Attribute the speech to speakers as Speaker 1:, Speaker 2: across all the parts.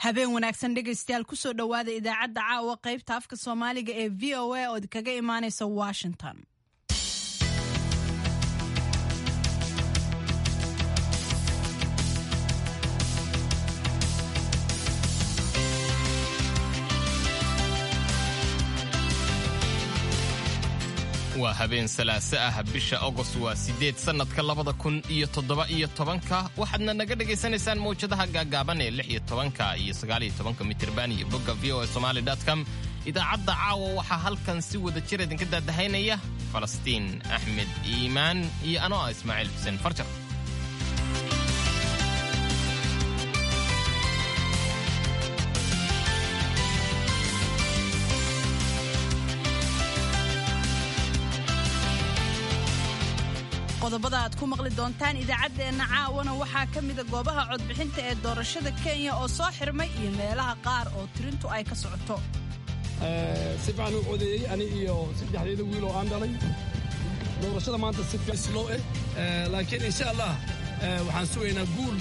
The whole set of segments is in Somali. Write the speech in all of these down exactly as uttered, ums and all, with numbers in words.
Speaker 1: habeen wanaagsan dhegaystayaal ku soo dhawaada idaacadda caawa qaybta afka Soomaaliga ee V O A oo kaga imaanaysa Washington.
Speaker 2: waa habeen salaasa ah bisha August waa sideed sanadka labada kun iyo toddoba iyo tobanka waxaadna naga dhageysanaysaan mowjadaha gaagaaban ee lix iyo tobanka iyo sagaal iyo tobanka mitirban iyo bogga v o a somali dot com idaacadda caawa waxaa halkan si wada jir idinka daadahaynaya Falastiin Axmed Iimaan iyo anoo ah Ismaaciil Xuseen Farjar.
Speaker 1: qodobada aad ku maqli doontaan idaacadeena caawana waxaa ka mid ah goobaha codbixinta ee doorashada Kenya oo soo xirmay iyo meelaha qaar oo tirintu ay ka socoto.
Speaker 3: ee si fiican u codeeyay ani iyo saddexdeeda wiil oo aan dhalay doorashada maanta si fiican slow eh laakiin insha Allah waxaan sugaynaa guul.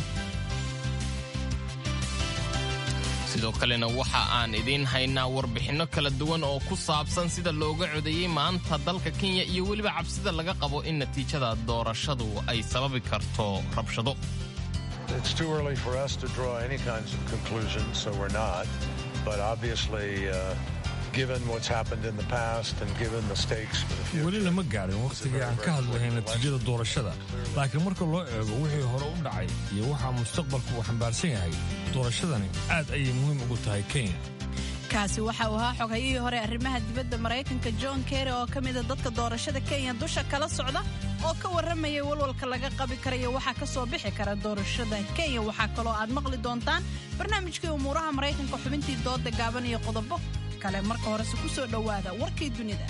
Speaker 2: sidoo kalena waxa aan idin haynaa warbixino kala duwan oo ku saabsan sida looga codeeyay maanta dalka Kenya iyo waliba cabsida laga qabo in natiijada doorashadu ay sababi karto rabshado.
Speaker 4: It's too early for us to draw any kinds of conclusions, so we're not. But obviously, uh, given what's happened in the past and given the stakes for the future.
Speaker 5: weli lama gaarin waqtigii aan ka hadlayn natiijada doorashada, laakiin marka loo eego wixii hore u dhacay iyo waxa mustaqbalku uu xambaarsan yahay, doorashadani aad ayay muhiim ugu tahay Kenya.
Speaker 1: kaasi waxa uu ahaa xogayihii hore arrimaha dibadda Mareykanka John Kerry oo ka mid ah dadka doorashada Kenya dusha kala socda oo ka warramaya walwalka laga qabi karayo waxa ka soo bixi kara doorashada Kenya. waxa kale oo aad maqli doontaan barnaamijkii umuuraha Mareykanka xubintii dooda gaaban iyo qodobo kale. marka hore ku soo dhawaada warkii dunida.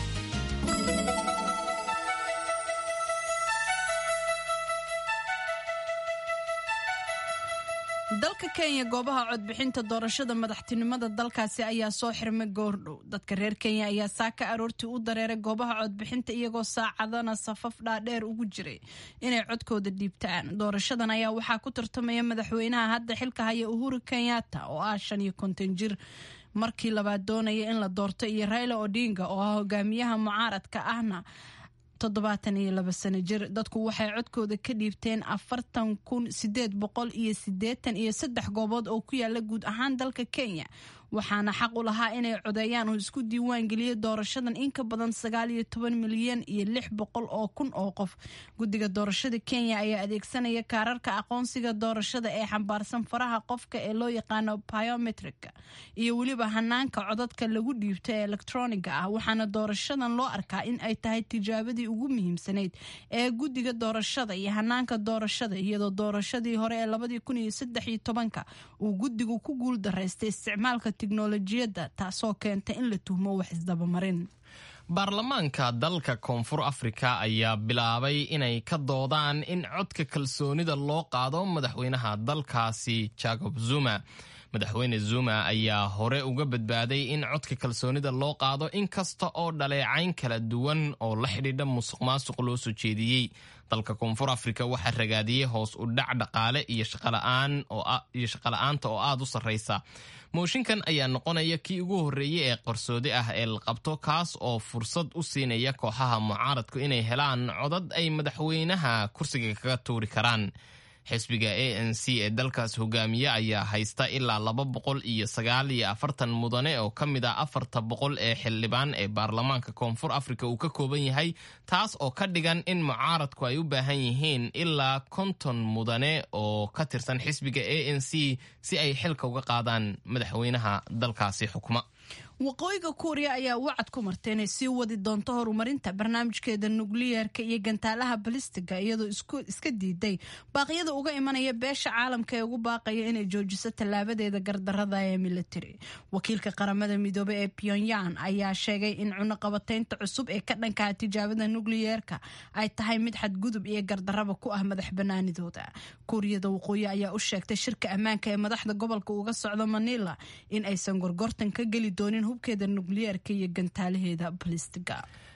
Speaker 1: dalka Kenya goobaha codbixinta doorashada madaxtinimada dalkaasi ayaa soo xirmay goordhow. dadka reer Kenya ayaa saaka aroortii u dareeray goobaha codbixinta iyagoo saacadana safaf dhaadheer ugu jiray inay codkooda dhiibtaan. doorashadan ayaa waxaa ku tartamaya madaxweynaha hadda xilka haya Uhuru Kenyatta oo ah shan iyo konton jir markii labaad doonaya in la doorto iyo Raila Odinga oo ah hogaamiyaha mucaaradka ahna toddobaatan iyo laba sano jir. dadku waxay codkooda ka dhiibteen afartan kun sideed boqol iyo siddeetan iyo saddex goobood oo ku yaala guud ahaan dalka Kenya, waxaana xaq u lahaa inay codeeyaan oo isku diiwaan geliyay doorashadan in ka badan sagaal iyo toban milyan iyo lix boqol oo kun oo qof. guddiga doorashada Kenya ayaa adeegsanaya kaararka aqoonsiga doorashada ee xambaarsan faraha qofka ee loo yaqaano biometric iyo waliba hanaanka codadka lagu dhiibto ee electroniga ah, waxaana doorashadan loo arkaa in ay tahay tijaabadii ugu muhiimsanayd ee guddiga doorashada iyo hanaanka doorashada, iyadoo doorashadii hore ee labada kun iyo saddex iyo tobanka uu guddigu ku guul dareystay isticmaalka tiknoolajiyadda taasoo keentay in la tuhmo wax isdabamarin.
Speaker 2: baarlamaanka dalka Koonfur Afrika ayaa bilaabay inay ka doodaan in codka kalsoonida loo qaado madaxweynaha dalkaasi Jacob Zuma. madaxweyne Zuma ayaa hore uga badbaaday in codka kalsoonida loo qaado inkasta oo dhaleecayn kala duwan oo la xidhiidha musuqmaasuq loo soo jeediyey. dalka Koonfur Afrika waxaa ragaadiyey hoos u dhac dhaqaale iyo shaqo-la'aan oo iyo shaqo-la'aanta oo aad u sarreysa. mooshinkan ayaa noqonaya kii ugu horreeyay ee qarsoodi ah ee la qabto, kaas oo fursad u siinaya kooxaha mucaaradku inay helaan codad ay madaxweynaha kursiga kaga tuuri karaan. xisbiga A N C ee dalkaas hogaamiye ayaa haysta ilaa laba boqol iyo sagaal iyo afartan mudane oo ka mid ah afarta boqol ee xildhibaan ee baarlamaanka Koonfur Afrika uu ka kooban yahay, taas oo ka dhigan in mucaaradku ay u baahan yihiin ilaa konton mudane oo ka tirsan xisbiga A N C si ay xilka uga qaadaan madaxweynaha dalkaasi xukuma.
Speaker 1: waqooyiga Kuuriya ayaa wacad ku martay inay sii wadi doonto horumarinta barnaamijkeeda nukliyeerka iyo gantaalaha balistiga, iyadoo isku iska diiday baaqyada uga imanaya beesha caalamka ee ugu baaqaya inay joojiso tallaabadeeda gardarrada ee military. wakiilka qaramada midoobay ee Pyongyang ayaa sheegay in cunaqabataynta cusub ee ka dhanka tijaabada nukliyeerka ay tahay mid xadgudub iyo gardarraba ku ah madax banaanidooda. Kuuriyada waqooyi ayaa u sheegtay shirka ammaanka ee madaxda gobolka uga socda Manila in aysan gorgortan ka geli doonin hubkeeda nukliyeerka iyo gantaalaheeda balistiga.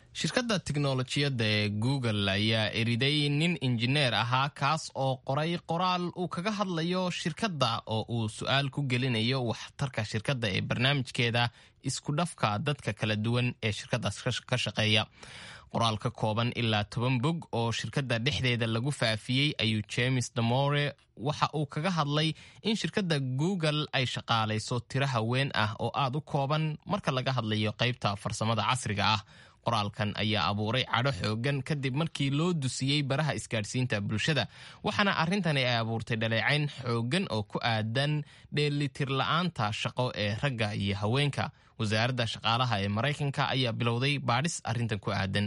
Speaker 2: shirkadda tiknolojiyadda ee Google ayaa eriday nin injineer ahaa kaas oo qoray qoraal uu kaga hadlayo shirkadda oo uu su'aal ku gelinayo waxtarka shirkadda ee barnaamijkeeda isku dhafka dadka kala duwan ee shirkaddaas ka shaqeeya. qoraal ka kooban ilaa toban bog oo shirkadda dhexdeeda lagu faafiyey ayuu James Damore waxa uu kaga hadlay in shirkadda Google ay shaqaalayso tiro haween ah oo aad u kooban marka laga hadlayo qaybta farsamada casriga ah. qoraalkan ayaa abuuray cadho xoogan kadib markii loo dusiyey baraha isgaadhsiinta bulshada, waxaana arrintani ay abuurtay dhaleecayn xoogan oo ku aadan dheelitir la'aanta shaqo ee ragga iyo haweenka. wasaaradda shaqaalaha ee Maraykanka ayaa bilowday baadhis arrintan ku aadan.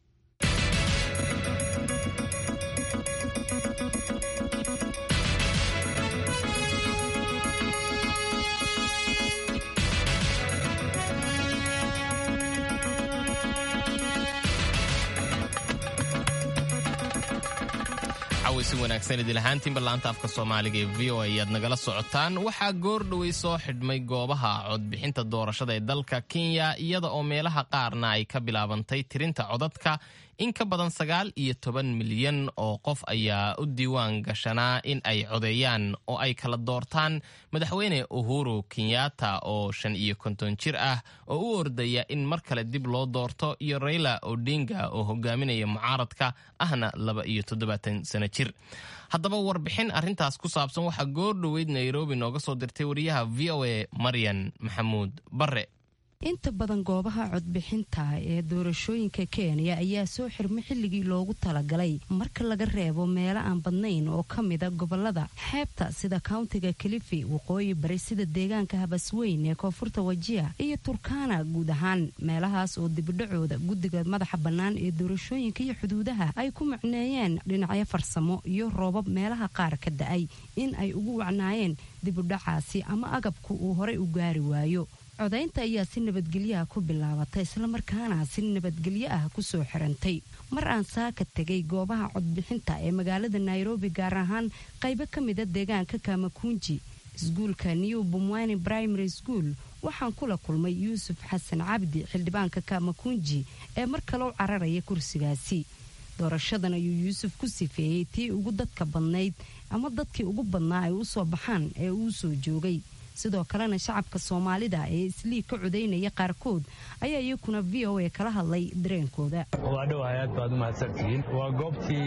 Speaker 2: si wanaagsan idil ahaantiin ballaanta afka Soomaaliga ee V O A ayaad nagala socotaan. waxaa goor dhawey soo xidhmay goobaha codbixinta doorashada ee dalka Kenya iyada oo meelaha qaarna ay ka bilaabantay tirinta codadka. in ka badan sagaal iyo toban milyan oo qof ayaa u diiwaan gashanaa in ay codeeyaan oo ay kala doortaan madaxweyne Uhuru Kenyatta oo shan iyo konton jir ah oo u ordaya in mar kale dib loo doorto, iyo Raila Odinga oo hogaaminaya mucaaradka ahna laba iyo toddobaatan sano jir. haddaba warbixin arrintaas ku saabsan waxaa goor dhaweyd Nairobi nooga soo dirtay wariyaha V O A Maryan Maxamuud Barre.
Speaker 6: inta badan goobaha codbixinta ee doorashooyinka Kenya ayaa soo xirmay xilligii loogu talagalay marka laga reebo meelo aan badnayn oo ka mid ah gobolada xeebta sida countiga Kilifi, waqooyi bari sida deegaanka Habasweyn ee koonfurta Wajir iyo Turkana. guud ahaan meelahaas oo dibadhacooda guddiga madaxa bannaan ee doorashooyinka iyo xuduudaha ay ku macneeyeen dhinacyo farsamo iyo roobab meelaha qaar ka da'ay in ay ugu wacnaayeen dibadhacaasi ama agabku uu horey u gaari waayo. codaynta ayaa si nabadgelyaha ku bilaabatay isla markaana si nabadgelyo ah ku soo xirantay. mar aan saaka tegay goobaha codbixinta ee magaalada Nairobi, gaar ahaan qaybo ka mid ah deegaanka Kamakunji, iskuulka New Bumwani Primary School, waxaan kula kulmay Yuusuf Xasan Cabdi, xildhibaanka Kamakunji ee mar kale u cararaya kursigaasi. doorashadan ayuu Yuusuf ku sifeeyey tii ugu dadka badnayd ama dadkii ugu badnaa ay u soo baxaan ee uu soo joogay. sidoo kalena shacabka Soomaalida ee isliig ka codeynaya qaarkood ayaa iyaguna V O A kala hadlay dareenkooda.
Speaker 7: waa dhow hay'ad baad u mahadsantihiin. waa goobtii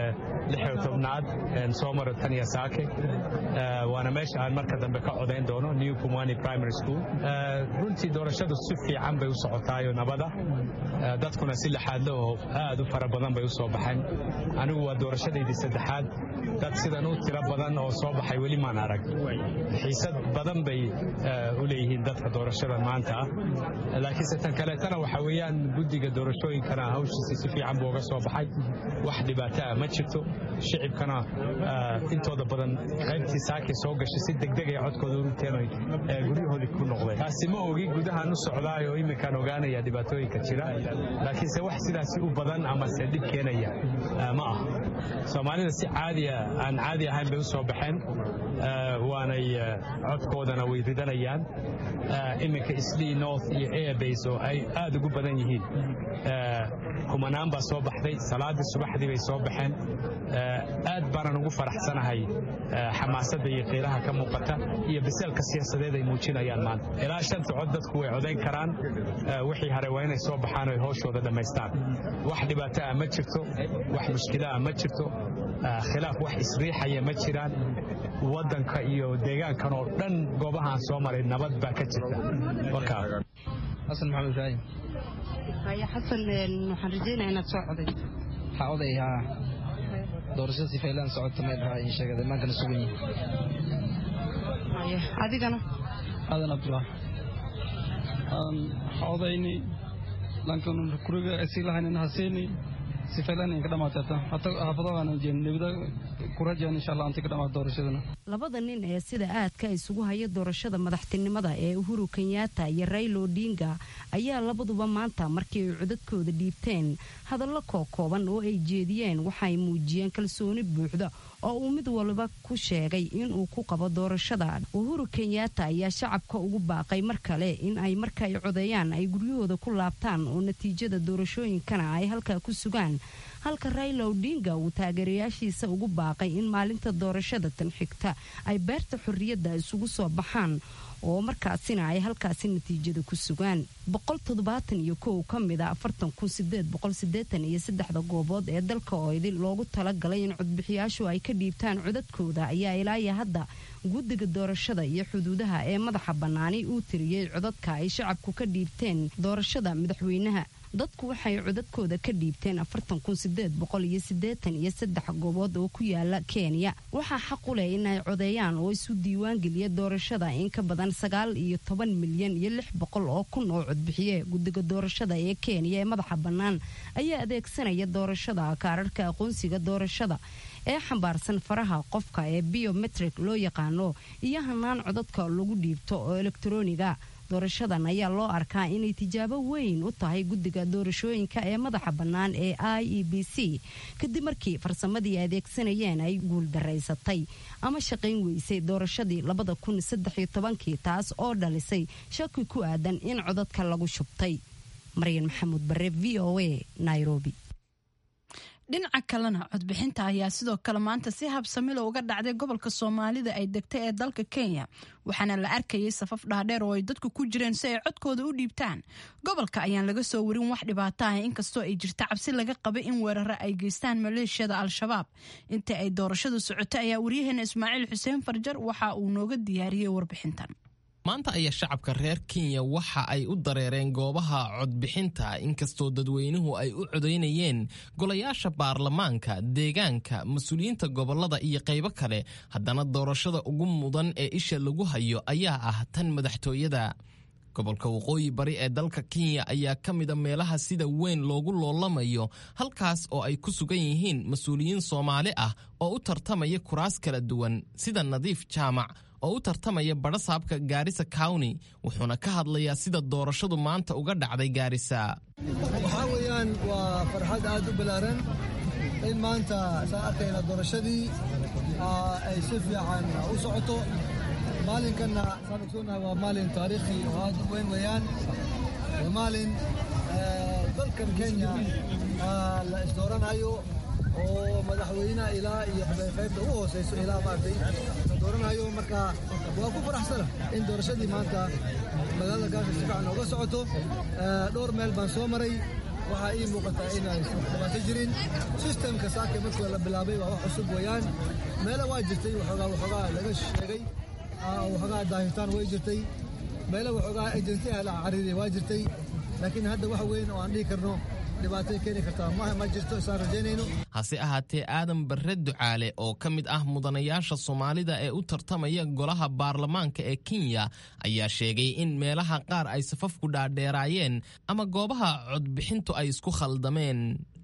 Speaker 7: lix iyo tobnaad ee soo maray Tanya Saake, waana meesha aan marka dambe ka codeyn doono New Pumwani Primary School. runtii doorashadu si fiican bay u socotaayo nabada, dadkuna si laxaad leh oo aad u fara badan bay u soo baxeen. anigu waa doorashadeedii saddexaad, dad sidan u tiro badan oo soo baxay weli maan arag. xiisad badan bay u leeyihiin dadka doorashada maanta ah, laakiin tan kaleetana waxa weeyaan guddiga doorashooyinkana hawshiisa si fiican buu uga soo baxay. wax dhibaato ah ma jirto. shicibkana intooda badan qaybtii saakay soo gashay si degdeg ay codkooda u riteen guryahoodii ku noqdeen. taasi ma ogi gudahaan u socdaayo iminkaan ogaanaya dhibaatooyinka jira, laakiinse wax sidaasi u badan ama se dhib keenaya ma ah. Soomaalida si caadiya aan caadi ahayn bay u soo baxeen, waanay codkoodana way ridanayaan. iminka Islii North iyo Airbase oo ay aad ugu badan yihiin, kumanaan baa soo baxday. salaadii subaxdii bay soo baxeen. aad baanan ugu faraxsanahay xamaasadda iyo qiiraha ka muuqata iyo biseelka siyaasadeed ay muujinayaan maanta. ilaa shanta cod dadku way codayn karaan, wixii hore waa inay soo baxaan oo hawshooda dhammaystaan. wax dhibaato ah ma jirto, wax mushkila ah ma jirto, khilaaf wax isriixaya ma jiraan. waddanka iyo deegaankan oo dhan goobaha aan soo maray nabad baa ka jirta. warkaa
Speaker 8: xasan maxamed ibraahim.
Speaker 6: haya xasan, waxaan rajeynayaa inaad soo coday.
Speaker 8: waxaa odayaa doorashada si faylaan socota meel raha in sheegada maankana sugan yihiin.
Speaker 6: haya adigana
Speaker 9: aadan abdullah aan odayni lankan kuriga si lahayn haseeni
Speaker 3: sifaylan in ka dhamaatay hata hafadana nabada ku rajaan insha Allah inta ka dhamaad doorashadana
Speaker 6: labada nin ee sida aadka isugu haya doorashada madaxtinimada ee Uhuru Kenyatta iyo Raila Odinga ayaa labaduba maanta markii ay codadkooda dhiibteen hadallo kooban oo ay jeediyeen waxay muujiyeen kalsooni buuxda oo uu mid walba ku sheegay in uu ku qabo doorashada. Uhuru Kenyatta ayaa shacabka ugu baaqay mar kale in ay markay codeeyaan ay guryahooda ku laabtaan oo natiijada doorashooyinkana ay halka ku sugaan, halka Raila Odinga uu taageerayaashiisa ugu baaqay in maalinta doorashada tan xigta ay beerta xurriyadda isugu soo baxaan oo markaasina ay halkaasi natiijada ku sugaan. boqol toddobaatan iyo kow ka mid ah afartan kun sideed boqol siddeetan iyo saddex goobood ee dalka oo idin loogu talagalay in codbixiyaashu ay ka dhiibtaan codadkooda ayaa ilaa hadda guddiga doorashada iyo xuduudaha ee madaxa bannaani uu tiriyay codadka ay shacabku ka dhiibteen doorashada madaxweynaha. dadku waxay codadkooda ka dhiibteen afartan kun sideed boqol siddeetan iyo saddex goobood oo ku yaala Kenya. waxaa xaq u leh inay codeeyaan oo isu diiwaan geliya doorashada in ka badan sagaal iyo toban milyan iyo lix boqol oo kun oo codbixiye. guddiga doorashada ee Kenya ee madaxa bannaan ayaa adeegsanaya doorashada kaararka aqoonsiga doorashada ee xambaarsan faraha qofka ee biometric loo yaqaano iyo hanaan codadka lagu dhiibto oo elektarooniga. doorashadan ayaa loo arkaa inay tijaabo weyn u tahay guddiga doorashooyinka ee madaxa bannaan ee I E B C kadib markii farsamadii adeegsanayeen ay guul daraysatay ama shaqayn weysay doorashadii labada kun saddex iyo tobankii, taas oo dhalisay shaki ku aadan in codadka lagu shubtay. Maryan Maxamuud Barre, V O A, Nairobi.
Speaker 1: dhinaca kalena codbixinta ayaa sidoo kale maanta si habsamilo uga dhacday gobolka Soomaalida ay degtay ee dalka Kenya, waxaana la arkayay safaf dhaadheer oo ay dadku ku jireen si ay codkooda u dhiibtaan. gobolka ayaan laga soo warin wax dhibaato ah inkastoo ay jirta cabsi laga qabo in weeraro ay geystaan maleeshiyada Al-Shabaab. inta ay doorashadu socotay ayaa wariyaheena Ismaaciil Xuseen Farjar waxa uu nooga diyaariyay warbixintan.
Speaker 2: maanta ayaa shacabka reer Kenya waxa ay u dareereen goobaha codbixinta inkastoo dadweynuhu ay u codeynayeen golayaasha baarlamaanka, deegaanka, mas'uuliyiinta gobolada iyo qaybo kale. haddana doorashada ugu mudan ee isha lagu hayo ayaa ah tan madaxtooyada. gobolka waqooyi bari ee dalka Kenya ayaa ka mid ah meelaha sida weyn loogu loolamayo, halkaas oo ay ku sugan yihiin mas'uuliyiin Soomaali ah oo u tartamaya kuraas kala duwan sida Nadiif Jaamac oo u tartamaya barasaabka Garissa County, wuxuuna ka hadlayaa sida doorashadu maanta uga dhacday Garissa.
Speaker 9: waxaa weeyaan waa farxad aad u balaaran in maanta saan arkayna doorashadii ay si fiican u socoto. maalinkanna saan ogsoonnahay waa maalin taariikhi oo aad u weyn weeyaan. waa maalin dalkan Kenya la isdooranayo oo madaxweynaha ilaa iyo qaybta ugu hooseyso ilaa maartay dooranayo. marka waa ku faraxsana in doorashadii maanta magaalada Garissa si fiican uga socoto. dhowr meel baan soo maray, waxaa ii muuqataa inay dhibaato jirin. systemka saaka markii la bilaabay waa wax cusub weeyaan. meelo waa jirtay waxoogaa waxoogaa laga sheegay, waxoogaa daahitaan way jirtay, meelo waxoogaa agensiyaha la cariiray waa jirtay, laakiin hadda wax weyn oo aan dhihi karno dhibaatay keeni kartaa ma ma jirto, isaan rajaynayno.
Speaker 2: hase ahaatee Aadan Barre Ducaale oo ka mid ah mudanayaasha Soomaalida ee u tartamaya golaha baarlamaanka ee Kenya ayaa sheegay in meelaha qaar ay safafku dhaadheeraayeen ama goobaha codbixintu ay isku khaldameen.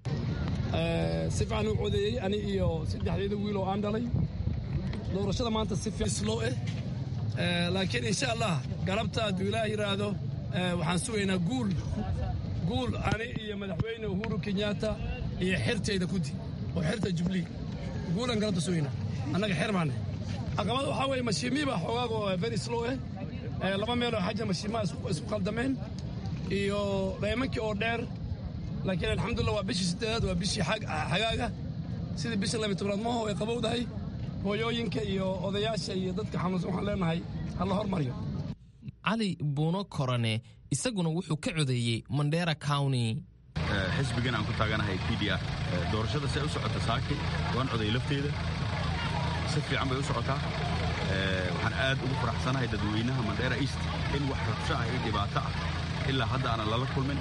Speaker 3: si fiican u codeeyay ani iyo saddexdeeda wiil oo aan dhalay. doorashada maanta si fiican slow eh laakiin insha Allah galabta hadduu Ilaahay yiraahdo waxaan sugaynaa guul guul ani iyo madaxweyne Uhuru Kenyatta iyo xirtayda kudi oo xirta Jubilee guulan galabta sugayna annaga xir maana. caqabad waxaa weeye mashiimiba xogaago very slow eh laba meel oo xaja mashiimaa isku qaldameen iyo dheemankii oo dheer. laakiin alxamdulillah waa bishii sideedaad, waa bishii xagaaga sidii bishii laba iyo tobnaad maaho ay qabowdahay. hooyooyinka iyo odayaasha iyo dadka xanuunsan waxaan leenahay ha la hormariyo.
Speaker 2: cali buuno korane isaguna wuxuu ka codeeyey Mandera County.
Speaker 10: xisbigan aan ku taaganahay P D R doorashada si ay u socoto saaki waan codeeyay lafteeda si fiican bay u socotaa. waxaan aad ugu faraxsanahay dadweynaha Mandera East in wax rabsho ah iyo dhibaato ah ilaa hadda aan lala kulmin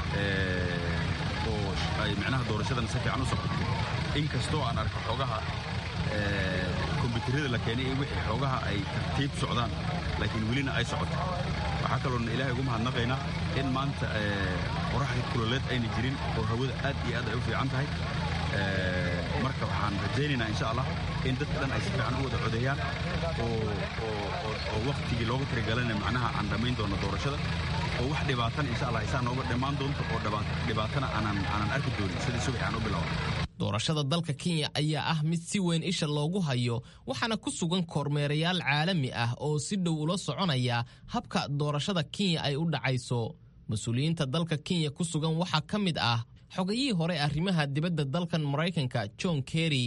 Speaker 10: oo ay macnaha doorashadan si fiican u socoto. inkastoo aan arko xogaha kombiyuutarada la keenay ee wixii xogaha ay tartiib socdaan laakiin welina ay socoto. waxaa kaloo ilaahay ugu mahadnaqaynaa in maanta qoraxda kuleed ayna jirin oo hawada aad iyo aad ay u fiican tahay marka waxaan rajaynaynaa insha allah in dadka dhan ay si fiican u wada codeeyaan oo waqtigii loogu tirigalanay macnaha aan dhammayn doono doorashada oo wax dhibaatana insha allah isaa nooga dhammaan doonto oo dhibaatana aanan arki doonin sidii subax aan u bilaaban
Speaker 2: doorashada dalka Kenya ayaa ah mid si weyn isha loogu hayo waxaana ku sugan kormeerayaal caalami ah oo si dhow ula soconaya habka doorashada Kenya ay u dhacayso mas'uuliyiinta dalka Kenya ku sugan waxa ka mid ah xogayihii hore arrimaha dibadda dalkan Mareykanka John Kerry.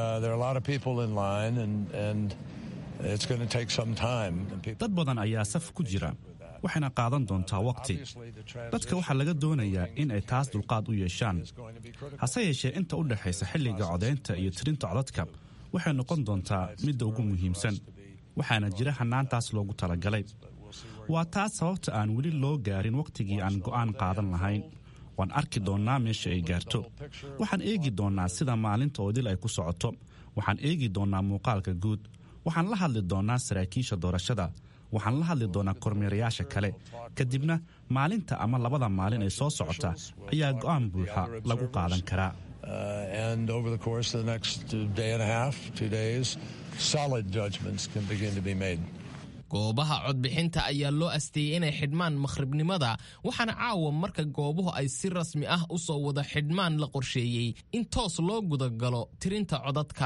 Speaker 11: dad badan ayaa saf ku jira waxayna qaadan doontaa waqti dadka waxaa laga doonayaa in ay taas dulqaad u yeeshaan hase yeeshee inta u dhaxaysa xilliga codaynta iyo tirinta codadka waxay noqon doontaa midda ugu muhiimsan waxaana jira hannaantaas loogu talagalay waa taas sababta aan weli loo gaarin waqtigii aan go'aan qaadan lahayn waan arki doonnaa meesha ay gaarto waxaan eegi doonnaa sida maalinta oodil ay ku socoto waxaan eegi doonnaa muuqaalka guud waxaan la hadli doonnaa saraakiisha doorashada waxaan la hadli doonaa kormeerayaasha kale kadibna maalinta ama labada maalin ee soo socota ayaa go'aan buuxa lagu qaadan karaa
Speaker 2: goobaha codbixinta ayaa loo asteeyey inay xidhmaan makhribnimada waxaana caawa marka goobuhu ay si rasmi ah u soo wada xidhmaan la qorsheeyey in toos loo gudagalo tirinta codadka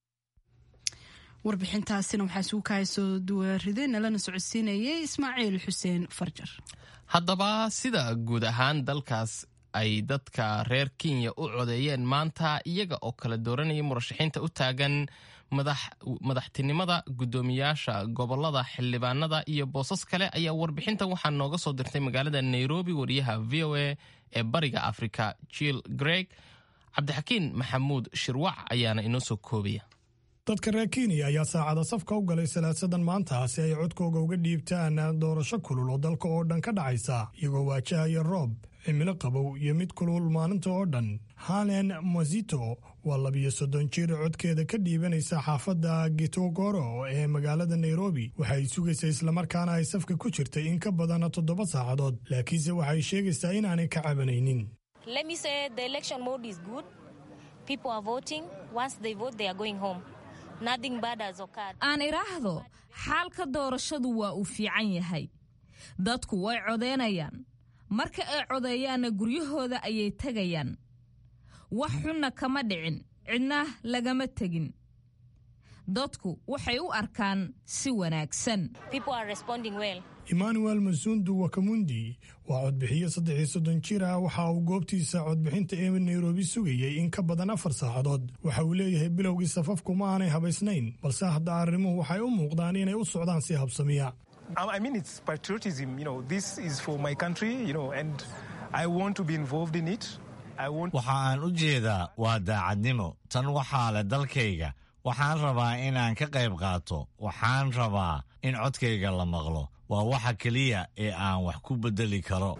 Speaker 1: warbixintaasina waxaa isugu kahaysoo duwarideen lana socodsiinayay ismaaciil xuseen farjar.
Speaker 2: haddaba sida guud ahaan dalkaas ay dadka reer Kenya u codeeyeen maanta iyaga oo kala dooranaya murashaxiinta u taagan madaxtinimada guddoomiyaasha gobolada xildhibaanada iyo boosas kale ayaa warbixintan waxaa nooga soo dirtay magaalada Nairobi wariyaha V O A ee bariga Afrika Jill Greg. Cabdixakiin Maxamuud Shirwac ayaana inoo soo koobaya.
Speaker 12: dadka reer Kenya ayaa saacada safka u galay salaasadan maanta si ay codkooga uga dhiibtaan doorasho kulul oo dalka oo dhan ka dhacaysa iyagoo waajahaya roob cimilo qabow iyo mid kulul maalinta oo dhan. Halen Mwazito waa labiyo soddon jir codkeeda ka dhiibanaysa xaafadda Gitogoro ee magaalada Nairobi waxay sugaysaa islamarkaana ay safka ku jirtay in ka badan toddoba saacadood laakiinse waxay sheegaysaa inaanay ka cabanaynin.
Speaker 13: Let me say the election mode is good. People are voting. Once they vote, they are going home.
Speaker 14: aan iraahdo xaalka doorashadu waa uu fiican yahay dadku way codeynayaan marka ay codeeyaanna guryahooda ayay tegayaan wax xunna kama dhicin cidna lagama tegin dadku waxay u arkaan si wanaagsan.
Speaker 12: Emmanuel Masundu Wakamundi waa codbixiye saddex iyo soddon jir ah waxa uu goobtiisa codbixinta ee Nairobi sugayay in ka badan afar saacadood waxa uu leeyahay bilowgii safafku ma aanay habaysnayn balse hadda arrimuhu waxay u muuqdaan inay u socdaan si habsamiya.
Speaker 15: I mean it's patriotism, you know, this is for my country, you know, and I want to be involved in it. I want
Speaker 16: waxa aan u jeedaa waa daacadnimo tan waxaa leh dalkayga waxaan rabaa inaan ka qayb qaato waxaan rabaa in codkayga la maqlo waa waxa kaliya ee aan wax ku bedeli karo.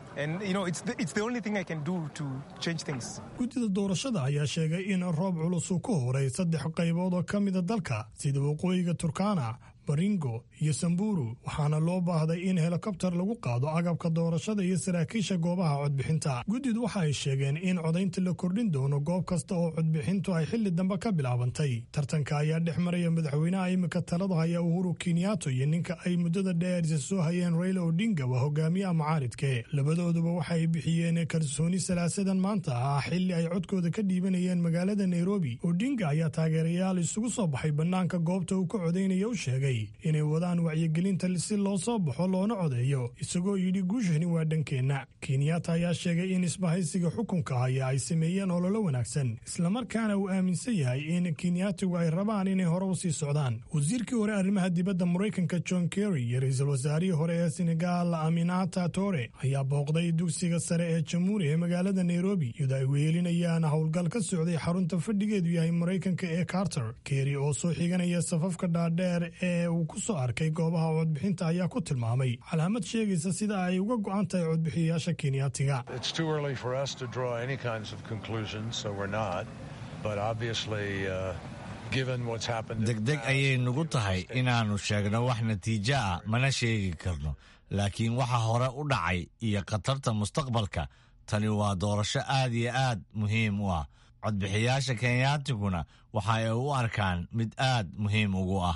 Speaker 12: Guddida doorashada ayaa sheegay in roob culus uu ku horay saddex qaybood oo ka mida dalka sida waqooyiga Turkana, Baringo iyo Samburu waxaana loo baahday in helikobtar lagu qaado agabka doorashada iyo saraakiisha goobaha codbixinta. Guddidu waxa ay sheegeen in codaynta la kordhin doono goob kasta oo codbixintu ay xilli dambe ka bilaabantay. Tartanka ayaa dhex maraya madaxweynaha imika talada haya Uhuru Kenyatta iyo ninka ay muddada dheer soo hayeen Raila Odinga waa hogaamiyaha mucaaridka. Labadooduba waxay bixiyeen kalsooni salaasadan maanta ah xilli ay codkooda ka dhiibanayeen magaalada Nairobi. Odinga ayaa taageerayaal isugu soo baxay banaanka goobta uu ka codeynaya u sheegay inay wadaan wacyigelinta si loo soo baxo loona codeeyo isagoo yidhi guushani waa dhankeenna. Kenyatta ayaa sheegay in isbahaysiga xukunka haya ay sameeyeen ololo wanaagsan islamarkaana uu aaminsan yahay in Kenyattadu ay rabaan inay hore u sii socdaan. Wasiirkii hore arrimaha dibadda Mareykanka John Kerry iyo ra'iisul wasaarihii hore ee Senegal Aminata Toure ayaa booqday dugsiga sare ee Jamhuuri ee magaalada Nairobi iyadoo ay weelinayaan howlgal ka socday xarunta fadhigeedu yahay Mareykanka ee Carter. Kerry oo soo xiganaya safafka dhaadheer ee uu ku soo arkay goobaha codbixinta ayaa ku tilmaamay calaamad sheegaysa sida ay uga go'an tahay codbixiyaasha Kenyaatiga.
Speaker 4: It's too early for us to draw any kinds of conclusions, so we're not. But obviously, uh,
Speaker 16: degdeg ayay nugu tahay inaannu sheegno wax natiijo ah mana sheegi karno laakiin waxa hore u dhacay iyo khatarta mustaqbalka tani waa doorasho aad iyo aad muhiim u ah codbixiyaasha kenyaatiguna waxa ay u arkaan mid aad muhiim ugu ah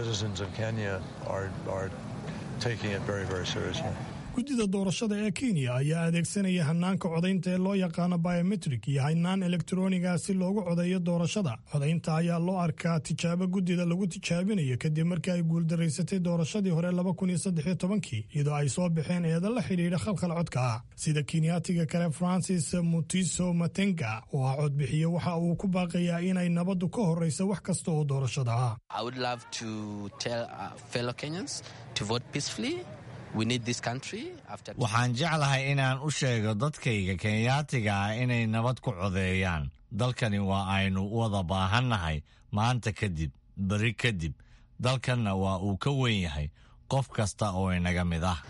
Speaker 12: guddida doorashada ee kenya ayaa adeegsanaya hanaanka codaynta ee loo yaqaano biometrik iyo hanaan elektroniga si loogu codeeyo doorashada codaynta ayaa loo arkaa tijaabo guddida lagu tijaabinayo kadib markii ay guuldaraysatay doorashadii hore iyadoo ay soo baxeen eeda la xidhiidha khalkhal codka ah sida kenyaatiga kale francis mutiso matenga oo ah codbixiye waxa uu ku baaqayaa inay nabaddu ka horrayso wax kasta oo doorashada ah
Speaker 16: waxaan jeclahay inaan u sheego dadkayga kenyaatiga ah inay nabad ku codeeyaan dalkani waa aynu wada baahannahay maanta kadib beri kadib dalkanna waa uu ka weyn yahay qof kasta oo inaga mid ah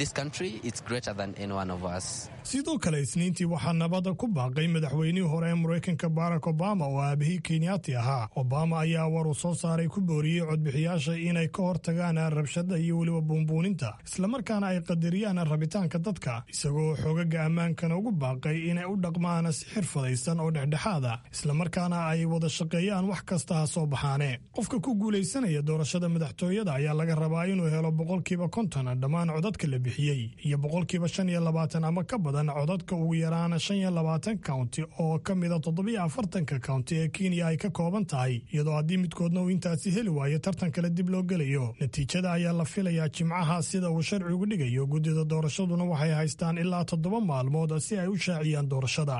Speaker 12: sidoo kale isniintii waxaa nabadda ku baaqay madaxweynihii hore ee maraykanka barack obama oo aabihii kenyaati ahaa obama ayaa war uu soo saaray ku booriyey codbixiyaasha inay ka hortagaan rabshada iyo weliba buunbuuninta islamarkaana ay qadariyaan rabitaanka dadka isagoo xoogaga ammaankana ugu baaqay inay u dhaqmaan si xirfadaysan oo dhexdhexaada islamarkaana ay wada shaqeeyaan wax kasta ha soo baxaane qofka ku guulaysanaya doorashada madaxtooyada ayaa laga rabaa inuu helo boqolkiiba konton dhammaan codadka la bixiyey iyo boqolkiiba shan iyo labaatan ama ka badan codadka ugu yaraan shan iyo labaatan county oo ka mida toddobiyo afartanka county ee kenya ay ka kooban tahay iyadoo haddii midkoodna uu intaasi heli waayo tartan kale dib loo gelayo natiijada ayaa la filayaa jimcaha sida uu sharcigu dhigayo guddida doorashaduna waxay haystaan ilaa toddoba maalmood si ay u shaaciyaan doorashada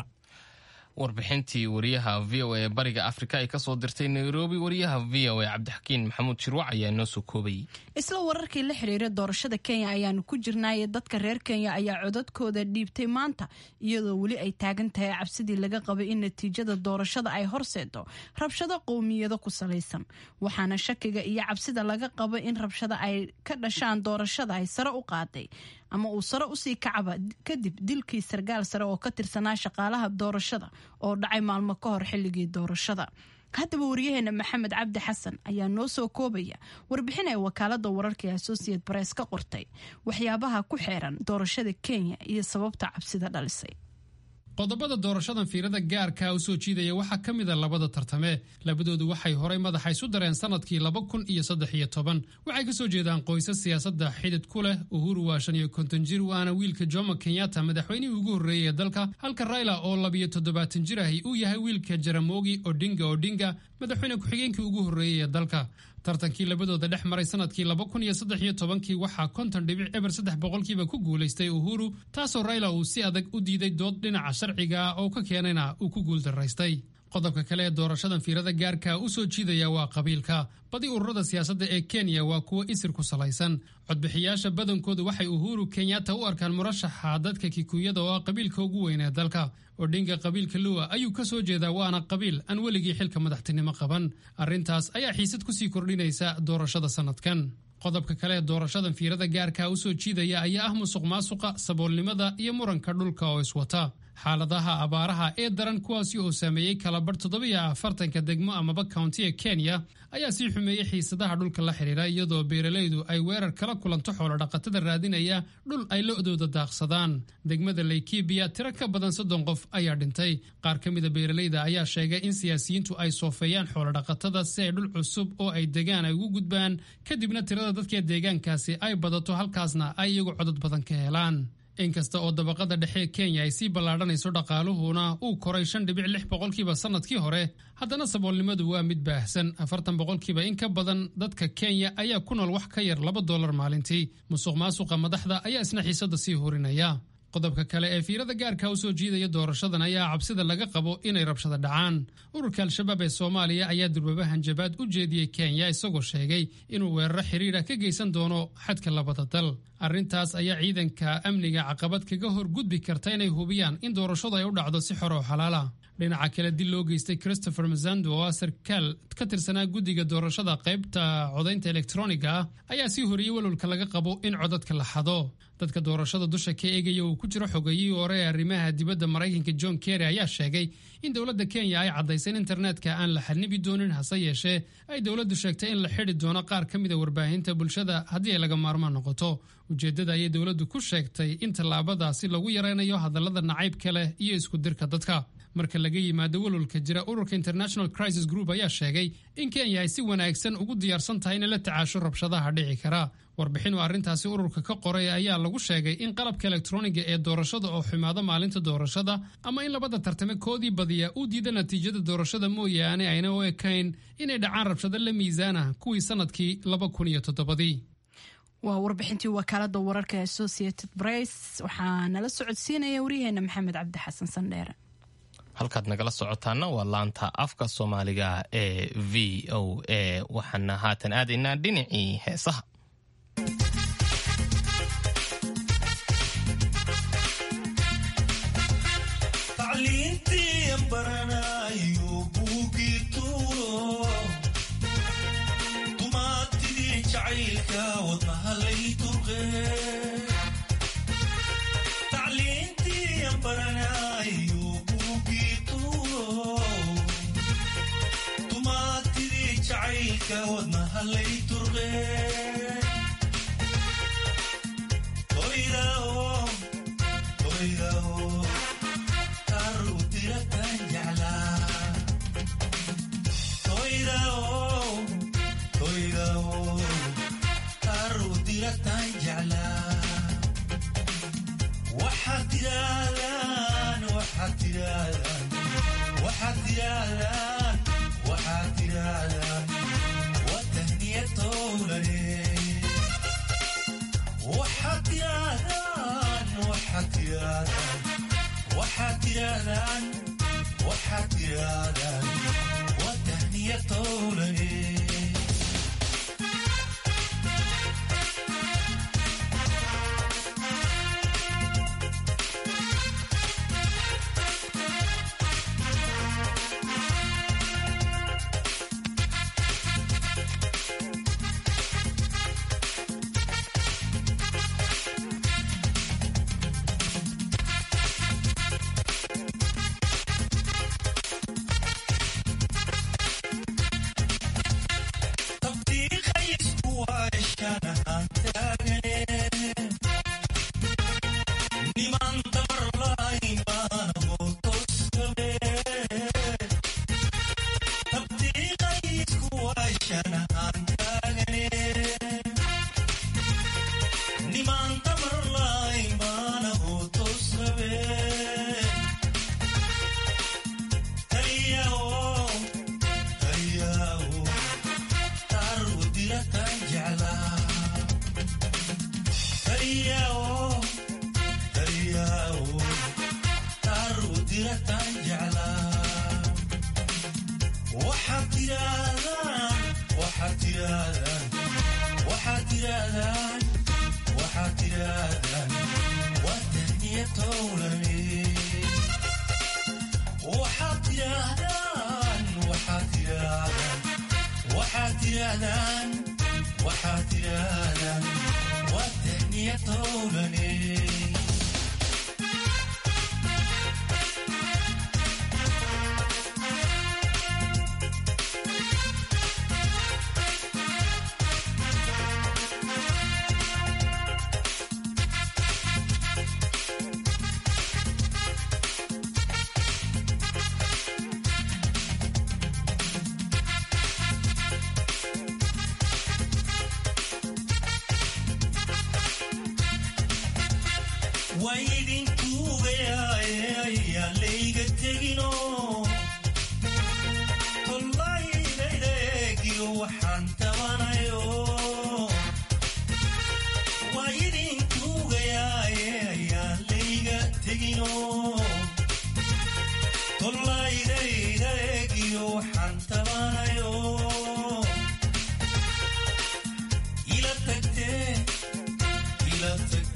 Speaker 2: warbixintii wariyaha v o a ee bariga afrika ay kasoo dirtay nairobi wariyaha v o a cabdixakiin maxamuud shirwac ayaa inoo soo koobayay
Speaker 1: isla wararkii la xiriira doorashada kenya ayaanu ku jirnaaye dadka reer kenya ayaa codadkooda dhiibtay maanta iyadoo weli ay taagan tahay cabsidii laga qabay in natiijada doorashada ay horseedo rabshado qowmiyado ku salaysan waxaana shakiga iyo cabsida laga qabo in rabshada ay ka dhashaan doorashada ay sare u qaaday ama uu sare usii kacaba kadib dilkii sargaal sare oo ka tirsanaa shaqaalaha doorashada oo dhacay maalmo ka hor xilligii doorashada haddaba wariyaheena maxamed cabdi xasan ayaa noo soo koobaya warbixin ay wakaalada wararka ee associate press ka qortay waxyaabaha ku xeeran doorashada kenya iyo sababta cabsida dhalisay
Speaker 17: qodobada doorashadan fiirada gaarka u soo jiidaya waxaa ka mida labada tartame labadoodu waxay horay madaxa isu dareen sanadkii laba kun iyo saddex iyo toban waxay ka soo jeedaan qoysas siyaasadda xidid ku leh uhuru waa shan iyo konton jir waana wiilka jomo kenyatta madaxweynihii ugu horreeyey ee dalka halka raila oo labiyo toddobaatan jir ahi uu yahay wiilka jaramogi odinga odinga madaxweyne ku-xigeenkii ugu horreeyey ee dalka tartankii labadooda dhex maray sanadkii laba kun iyo saddex iyo tobankii waxaa konton dhibic eber saddex boqolkiiba ku guulaystay uhuru taasoo raila uu si adag u diiday dood dhinaca sharciga oo ka keenayna uu ku guuldaraystay qodobka kale ee doorashadan fiirada gaarka u soo jiidaya waa qabiilka badi ururada siyaasadda ee kenya waa kuwo isir ku salaysan codbixiyaasha badankoodu waxay uhuru kenyatta u arkaan murashaxa dadka kikuyada oo ah qabiilka ugu weyn ee dalka odhinga qabiilka luwa ayuu ka soo jeedaa waana qabiil aan weligii xilka madaxtinimo qaban arrintaas ayaa xiisad kusii kordhinaysa doorashada sanadkan qodobka kale ee doorashadan fiirada gaarka u soo jiidaya ayaa ah musuq maasuqa saboolnimada iyo muranka dhulka oo iswata xaaladaha abaaraha ee daran kuwaasi oo saameeyey kalabarh toddobiyo afartanka degmo amaba countiga kenya ayaa sii xumeeyey xiisadaha dhulka la xidhiira iyadoo beeralaydu ay weerar kala kulanto xoolodhaqatada raadinaya dhul ay lo-dooda daaqsadaan degmada laikibiya tiro ka badan soddon qof ayaa dhintay qaar ka mida beeralayda ayaa sheegay in siyaasiyiintu ay soofeeyaan xoolodhaqatada si ay dhul cusub oo ay degaan ay ugu gudbaan kadibna tirada dadka deegaankaasi ay badato halkaasna ay iyagu codod badan ka helaan inkasta oo dabaqada dhexe kenya ay sii ballaadhanayso dhaqaaluhuna uu koray shan dhibic lix boqolkiiba sanadkii hore haddana saboolnimadu waa mid baahsan afartan boqolkiiba in ka badan dadka kenya ayaa ku nool wax ka yar laba dollar maalintii musuq maasuqa madaxda ayaa isna xiisada sii horinaya qodobka kale ee fiirada gaarka u soo jiidaya doorashadan ayaa cabsida laga qabo inay rabshada dhacaan ururka al-shabaab ee soomaaliya ayaa durbaba hanjabaad u jeediyey kenya isagoo sheegay inuu weeraro xiriira ka geysan doono xadka labada dal arrintaas ayaa ciidanka amniga caqabad kaga hor gudbi karta inay hubiyaan in doorashadu ay u dhacdo si xor oo xalaala dhinaca kale dil loo geystay Christopher Mazando oo ah sarkaal ka tirsanaa guddiga doorashada qaybta codaynta elektroniga ah ayaa sii horiyey walwalka laga qabo in codadka la xado. dadka doorashada dusha ka eegaya uu ku jiro xogayihii hore ee arrimaha dibadda Maraykanka John Kerry ayaa sheegay in dowladda Kenya ay caddaysay in internetka aan la xanibi doonin, hase yeeshee ay dowladdu sheegtay in la xidhi doono qaar ka mid a warbaahinta bulshada haddii ay laga maarmaan noqoto. ujeeddada ayay dowladdu ku sheegtay in tallaabadaasi lagu yaraynayo hadallada nacaybka leh iyo isku dirka dadka. marka laga yimaado walwalka jira, ururka International Crisis Group ayaa sheegay in Kenya ay si wanaagsan ugu diyaarsan tahay in la tacaasho rabshadaha dhici kara. warbixin oo arrintaasi ururka ka qoray ayaa lagu sheegay in qalabka elektrooniga ee doorashada oo xumaado maalinta doorashada ama in labada tartame koodii badiya uu diida natiijada doorashada mooyaane ayna u ekayn inay dhacaan rabshado la miisaana kuwii sanadkii laba kun iyo toddobadii.
Speaker 1: waa warbixintii wakaalada wararka Associated Press waxaa nala socodsiinaya wariyaheena Maxamed Cabdi Xasan Sandheere.
Speaker 2: halkaad nagala socotaana waa laanta afka Soomaaliga ee V O A. waxaana haatan aadaynaa dhinacii heesaha.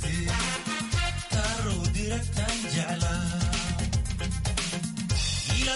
Speaker 18: ila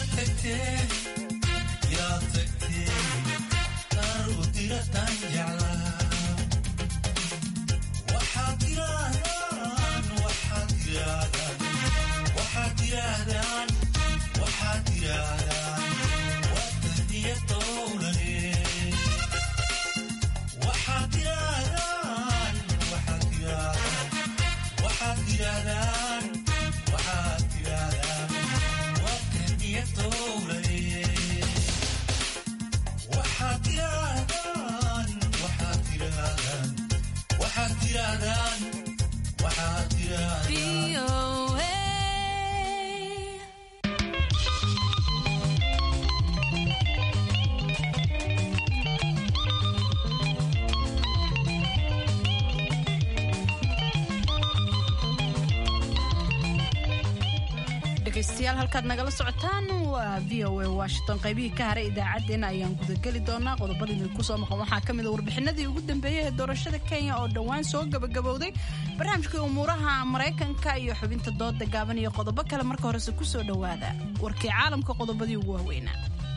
Speaker 1: dhegaystayaal halkaad nagala socotaan waa v o a washington qaybihii ka haray idaacaddeenna ayaan gudageli doonaa qodobadii kusoo maqan waxaa ka mid a warbixinadii ugu dambeeyey ee doorashada kenya oo dhowaan soo gabagabowday barnaamijkii umuuraha maraykanka iyo xubinta dooda gaaban iyo qodobo kale marka horese kusoo dhowaada warkii caalamka qodobadii ugu waaweynaa.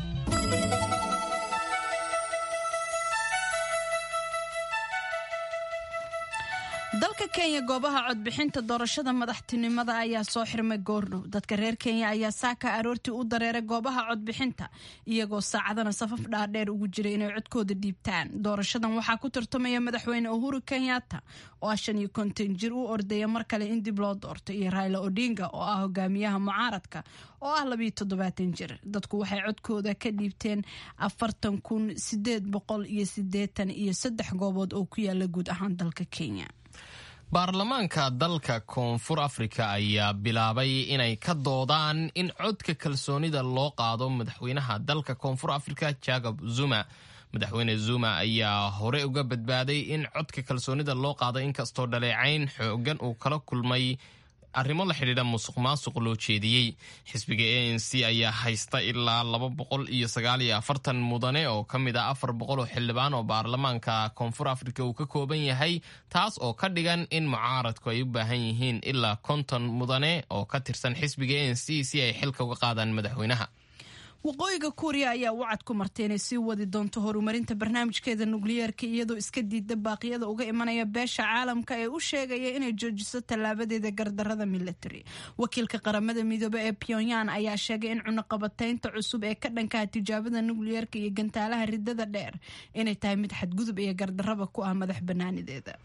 Speaker 1: dalka kenya goobaha codbixinta doorashada madaxtinimada ayaa soo xirmay goordhow. dadka reer kenya ayaa saaka aroortii u dareeray goobaha codbixinta iyagoo saacadana safaf dhaadheer ugu jiray inay codkooda dhiibtaan. doorashadan waxaa ku tartamaya madaxweyne uhuru kenyatta oo ah shan iyo konton jir u ordaya mar kale in dib loo doorto, iyo raila odinga oo ah hogaamiyaha mucaaradka oo ah labiyo toddobaatan jir. dadku waxay codkooda ka dhiibteen afartan kun sideed boqol iyo sideetan iyo saddex goobood oo ku yaala guud ahaan dalka kenya.
Speaker 2: baarlamaanka dalka koonfur afrika ayaa bilaabay inay ka doodaan in codka kalsoonida loo qaado madaxweynaha dalka koonfur afrika jacob zuma. madaxweyne zuma ayaa hore uga badbaaday in codka kalsoonida loo qaado inkastoo dhaleecayn xoogan uu kala kulmay arrimo la xidhiidha musuq maasuq loo jeediyey. xisbiga a n c ayaa haysta ilaa laba boqol iyo sagaal iyo afartan mudane oo ka mid ah afar boqol oo xildhibaan oo baarlamaanka koonfur afrika uu ka kooban yahay, taas oo ka dhigan in mucaaradku ay u baahan yihiin ilaa konton mudane oo ka tirsan xisbiga a n c si ay xilka uga qaadaan madaxweynaha.
Speaker 1: waqooyiga kuuriya ayaa wacad ku martay inay sii wadi doonto horumarinta barnaamijkeeda nukliyeerka iyadoo iska diida baaqyada uga imanaya beesha caalamka ee u sheegaya inay joojiso tallaabadeeda gardarada military. wakiilka qaramada midoobe ee pyongyang ayaa sheegay in cunaqabataynta cusub ee ka dhankaha tijaabada nukliyeerka iyo gantaalaha ridada dheer inay tahay mid xadgudub iyo gardaraba ku ah madax banaanideeda.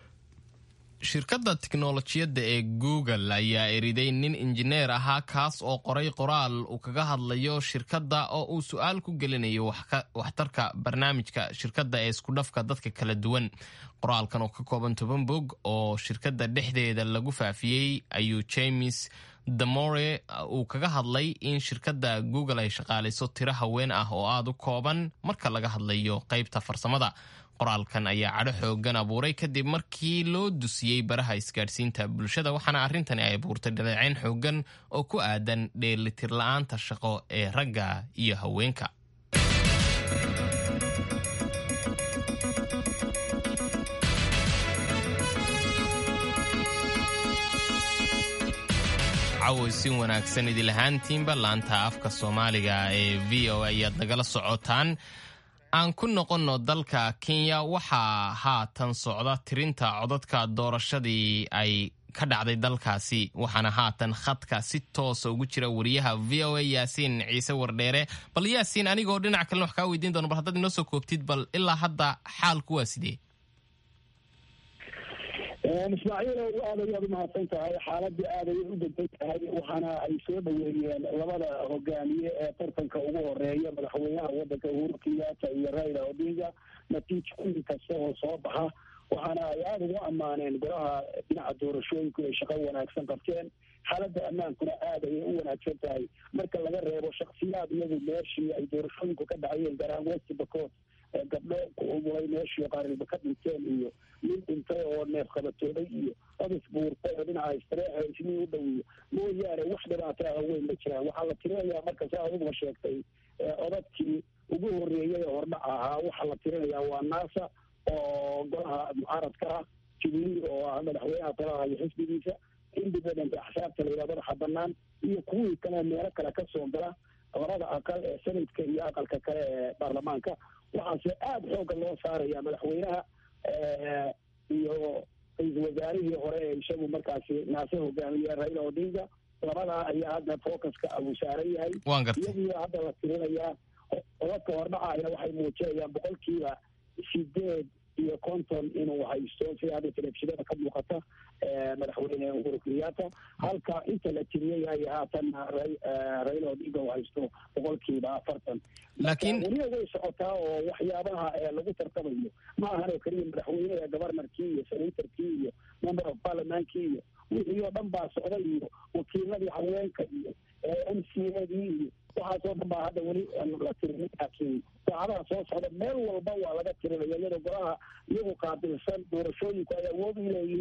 Speaker 2: shirkadda tiknolojiyadda ee google ayaa eriday nin injineer ahaa kaas oo qoray qoraal uu kaga hadlayo shirkadda oo uu su-aal ku gelinayo waxtarka barnaamijka shirkadda ee iskudhafka dadka kala duwan. qoraalkan oo ka kooban toban bog oo shirkadda dhexdeeda lagu faafiyey ayuu james damore uu kaga hadlay in shirkadda google ay shaqaalayso tiro haween ah oo aada u kooban marka laga hadlayo qaybta farsamada. qoraalkan ayaa cadho xoogan abuuray kadib markii loo dusiyey baraha isgaadhsiinta bulshada, waxaana arrintani ay abuurtay dhaleecayn xoogan oo ku aadan dheelitir la-aanta shaqo ee ragga iyo haweenka. cawaysin wanaagsan idilahaantiinba laanta afka soomaaliga ee v o a ayaad nagala socotaan. aan ku noqonno dalka kenya waxaa haatan socda tirinta codadka doorashadii ay ka dhacday dalkaasi, waxaana haatan khadka si toosa ugu jira wariyaha v o a yaasiin ciise wardheere. bal yaasiin, anigoo dhinac kalena wax kaa weydiin doono, bal haddaad inoo soo koobtid bal ilaa hadda xaalku waa sidee?
Speaker 18: ismaaciil aad ayaad u mahadsan tahay. xaaladii aad ayay u degdeg tahay, waxaana ay soo dhaweeyeen labada hogaamiye ee tartanka ugu horeeya madaxweynaha wadanka uhuru kenyatta iyo raila odinga natiijo kulli kasta oo soo baxa, waxaana ay aada ugu ammaaneen golaha dhinaca doorashooyinku ay shaqo wanaagsan qabteen. xaaladda ammaankuna aad ayay u wanaagsan tahay marka laga reebo shaksiyaad iyadu meeshii ay doorashooyinku ka dhacayeen garaan west bakot gabdho ku umulay meeshii qaariba ka dhinteen iyo nin dhintay oo neef qabatooday iyo odis buurtay oo dhinaca istareexa ismii u dhowiyo mooyaane wax dhibaataa weyn ma jiraan. waxaa la tirinayaa marka saa aduguma sheegtay odadkii ugu horreeyay ee hordhac ahaa waxaa la tirinayaa waa naasa oo golaha mucaaradka ah, jubilee oo ah madaxweynaha talaha iyo xisbigiisa, independent axsaabta la yidhahdo madaxa banaan, iyo kuwii kale meelo kale ka soo gala labada aqal ee senadka iyo aqalka kale ee baarlamaanka. waxaase aada xooga loo saaraya madaxweynaha iyo ra-iisul wasaarihii hore ee isagu markaasi naase hogaamiye raila odinga. labadaa ayaa hadda focuska uu saaran yahay. iyagii hadda la tirinayaa odadka hordhacaya waxay muujinayaan boqolkiiba sideed iyo konton inuu haysto sida hadda telefishinada ka muuqata madaxweyne uhuru kenyatta, halka inta la tiriyay ay haatanna raila odinga uu haysto boqolkiiba afartan. laakiin weliba way socotaa oo waxyaabaha lagu tartamayo ma ahan oo keliya madaxweyneha governorkii iyo senatorkii iyo member of parliamentkii iyo wixii oo dhan baa socda iyo wakiiladii haweenka iyo m c adii iyo waxaasoo dhan baa hadda weli la tirin. laakiin saacadaha soo socda meel walba waa laga tirinaya iyadoo golaha iyagu qaabilsan doorashooyinku ay awood u leeyihiin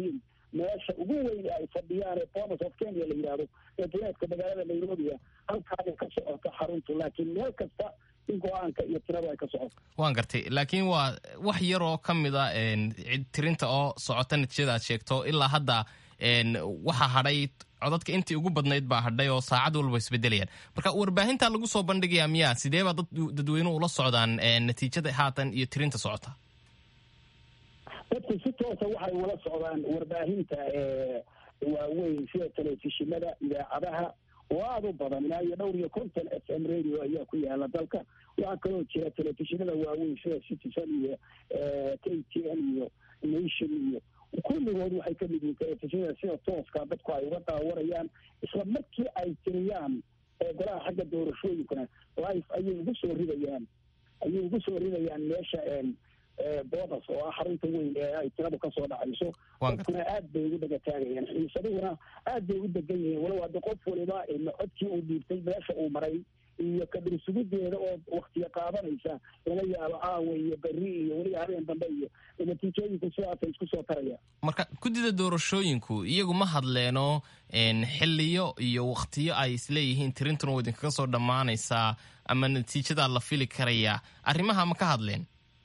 Speaker 18: meesha ugu weyn ay fadhiyaan ee Bomas of Kenya la yiraahdo ee duleedka magaalada Nairobi halkaas ka socota xaruntu laakiin meel kasta in go'aanka iyo tirada ay ka socoto
Speaker 2: waan gartay laakiin waa wax yar oo ka mid ah tirinta oo socota natiijada aad sheegto ilaa hadda waxa hadhay codadka intii ugu badnayd baa hadhay oo saacad walba isbedelayaan marka warbaahinta lagu soo bandhigayaa miyaa sidee baa dadweynuhu ula socdaan natiijada haatan iyo tirinta socota
Speaker 18: dadku si toosa waxay ula socdaan warbaahinta waaweyn sida telefishinada idaacadaha oo aad u badan ilaa iyo dhowr iyo konton f m radio ayaa ku yaala dalka waxaa kaloo jira telefishinada waaweyn sida citizen iyo k t n iyo nation iyo kulligood waxay ka mid yihiin telefishinada sida tooska dadku ay uga daawanayaan isla markii ay tiriyaan golaha xagga doorashooyinkuna life ayay ugu soo ridayaan ayay ugu soo ridayaan meesha Bomas oo ah xarunta weyn ee ay tiradu ka soo dhacayso dadkuna aad bay ugu dhagataagayaan xiisaduna aad bay u degan yihiin walow hadda qof waliba codkii uu dhiibtay meesha uu maray iyo kadirsugudeeda oo waqtiga qaadanaysa laga yaabo caawa iyo berri iyo weliba habeen dambe iyo natiijooyinku sidaasay isku soo tarayaan
Speaker 2: marka guddida doorashooyinku iyagu ma hadleeno xilliyo iyo waqtiyo ay isleeyihiin tirintuna waa idinkaga soo dhammaanaysaa ama natiijada la fili karaya arrimaha ma ka hadleen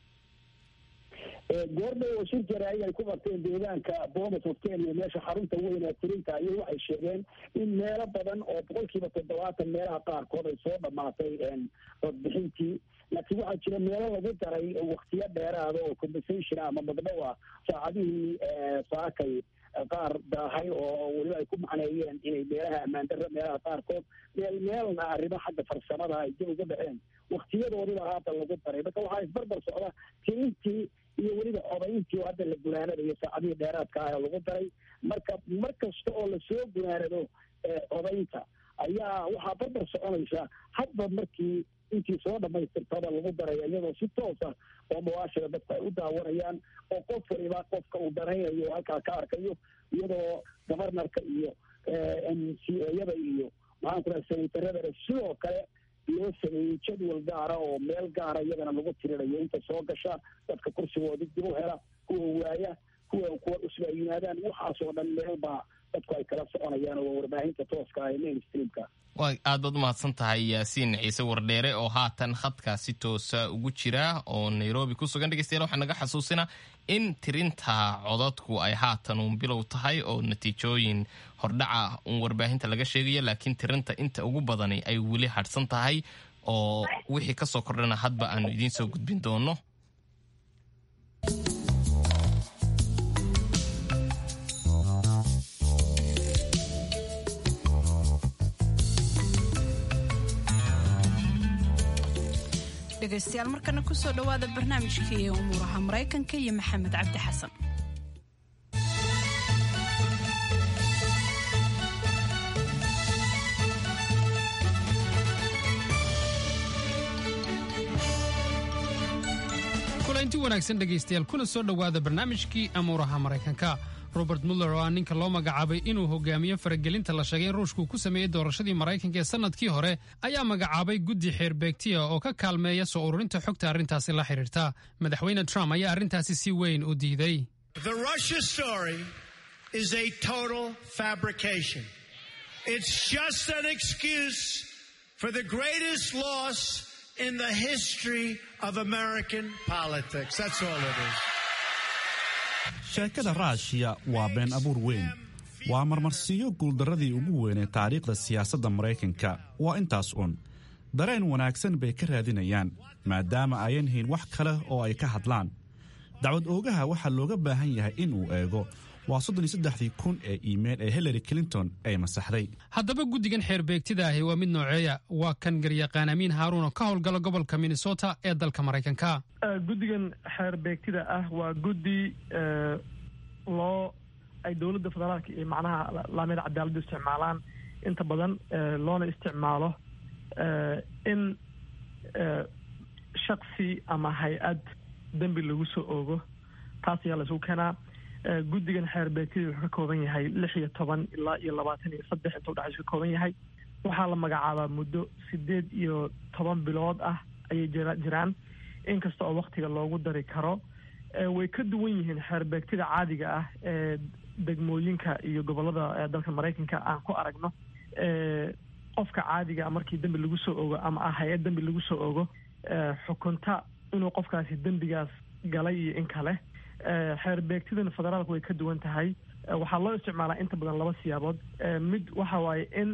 Speaker 18: goordhow oo shir jaraa'id ay ku qabteen deegaanka Bomas of Kenya meesha xarunta weyn ee tirinta ayay waxay sheegeen in meelo badan oo boqolkiiba toddobaatan meelaha qaarkood ay soo dhammaatay codbixintii laakiin waxaa jira meelo lagu daray waqtiyo dheeraada oo compensation ama magdhow ah saacadihii saakay qaar daahay oo weliba ay ku macneeyeen inay meelaha ammaan darro meelaha qaarkood meel meelna arrimo xagga farsamada ay dib uga dhaceen waqtiyadoodiba haata lagu daray marka waxaa isbarbar socda tirintii iyo weliba codayntii oo hadda la gunaanadayo saacadihii dheeraadka ah lagu daray marka mar kasta oo lasoo gunaanado codaynta ayaa waxaa barbar soconaysa hadba markii intii soo dhamaystirtada lagu daraya iyadoo si toosa oo muwaashira dadka ay u daawanayaan oo qof waliba qofka uu daraynayo halkaa ka arkayo iyadoo governorka iyo m c ayada iyo maxaan ku raha senatarada sidoo kale loo sameeyey jadwal gaara oo meel gaara iyagana lagu tirinayo inta soo gasha dadka kursigoodi dib u hela kuwa waaya kuwa kuwa cusub ay yimaadaan waxaasoo dhan meelbaa dadku ay kala soconayaan oo warbaahinta tooska ah ee mainstreamka
Speaker 2: waa aad baad umahadsan tahay yaasiin ciise wardheere oo haatan khadka si toosa ugu jira oo nairobi ku sugan dhegeystayaal waxaa naga xasuusina in tirinta codadku ay haatan uun bilow tahay oo natiijooyin hordhaca uun warbaahinta laga sheegayo laakiin tirinta inta ugu badani ay weli hadhsan tahay oo wixii ka soo kordhana hadba aanu idiin soo gudbin doono
Speaker 1: dhegeystayaal markana ku soo dhawaada barnaamijkii umuuraha Mareykanka iyo Maxamed Cabdi Xasan.
Speaker 17: kulanti wanaagsan dhegeystayaal kuna soo dhawaada barnaamijkii umuuraha Mareykanka. Robert Mueller oo ninka loo magacaabay inuu hogaamiyo faragelinta la sheegay in Ruushku ku sameeyay doorashadii Mareykanka ee sanadkii hore ayaa magacaabay guddi xeerbeegtiya oo ka kaalmeeya soo ururinta xogta arrintaasi la xiriirta. Madaxweyne Trump ayaa arrintaasi si weyn u diiday.
Speaker 19: The Russia story is a total fabrication. It's just an excuse for the greatest loss in the history of American politics. That's all it is.
Speaker 11: sheekada raashiya waa been abuur weyn waa marmarsiiyo guuldarradii ugu weynee taariikhda siyaasadda maraykanka waa intaas un dareen wanaagsan bay ka raadinayaan maadaama ayan hayn wax kale oo ay ka hadlaan dacwad oogaha waxaa looga baahan yahay inuu eego waa soddon iyo saddexdii kun ee iimayl ee Hillary Clinton ay masaxday.
Speaker 17: Haddaba guddigan xeerbeegtida ahi waa mid nooceeya waa kan garyaqaan Amiin Haaruun oo ka howlgala gobolka Minnesota ee dalka Mareykanka.
Speaker 20: Guddigan xeerbeegtida ah waa guddi loo ay dowladda federaalka iyo macnaha laamida cadaaladda isticmaalaan inta badan loona isticmaalo in shakhsi ama hay-ad dembi lagu soo oogo taas ayaa la isugu keenaa. guddigan xeerbeegtida wuxuu ka kooban yahay lix iyo toban ilaa iyo labaatan iyo saddex inta udhexaysu ka kooban yahay waxaa la magacaabaa muddo sideed iyo toban bilood ah ayay jiraan inkasta oo waktiga loogu dari karo way ka duwan yihiin xeerbeegtida caadiga ah ee degmooyinka iyo gobollada dalka maraykanka aan ku aragno qofka caadiga markii dembi lagu soo ogo ama ah hay-ad dembi lagu soo ogo xukunta inuu qofkaasi dembigaas galay iyo in kale xeerbeegtidan federaalku way ka duwan tahay waxaa loo isticmaalaa inta badan laba siyaabood mid waxa waaye in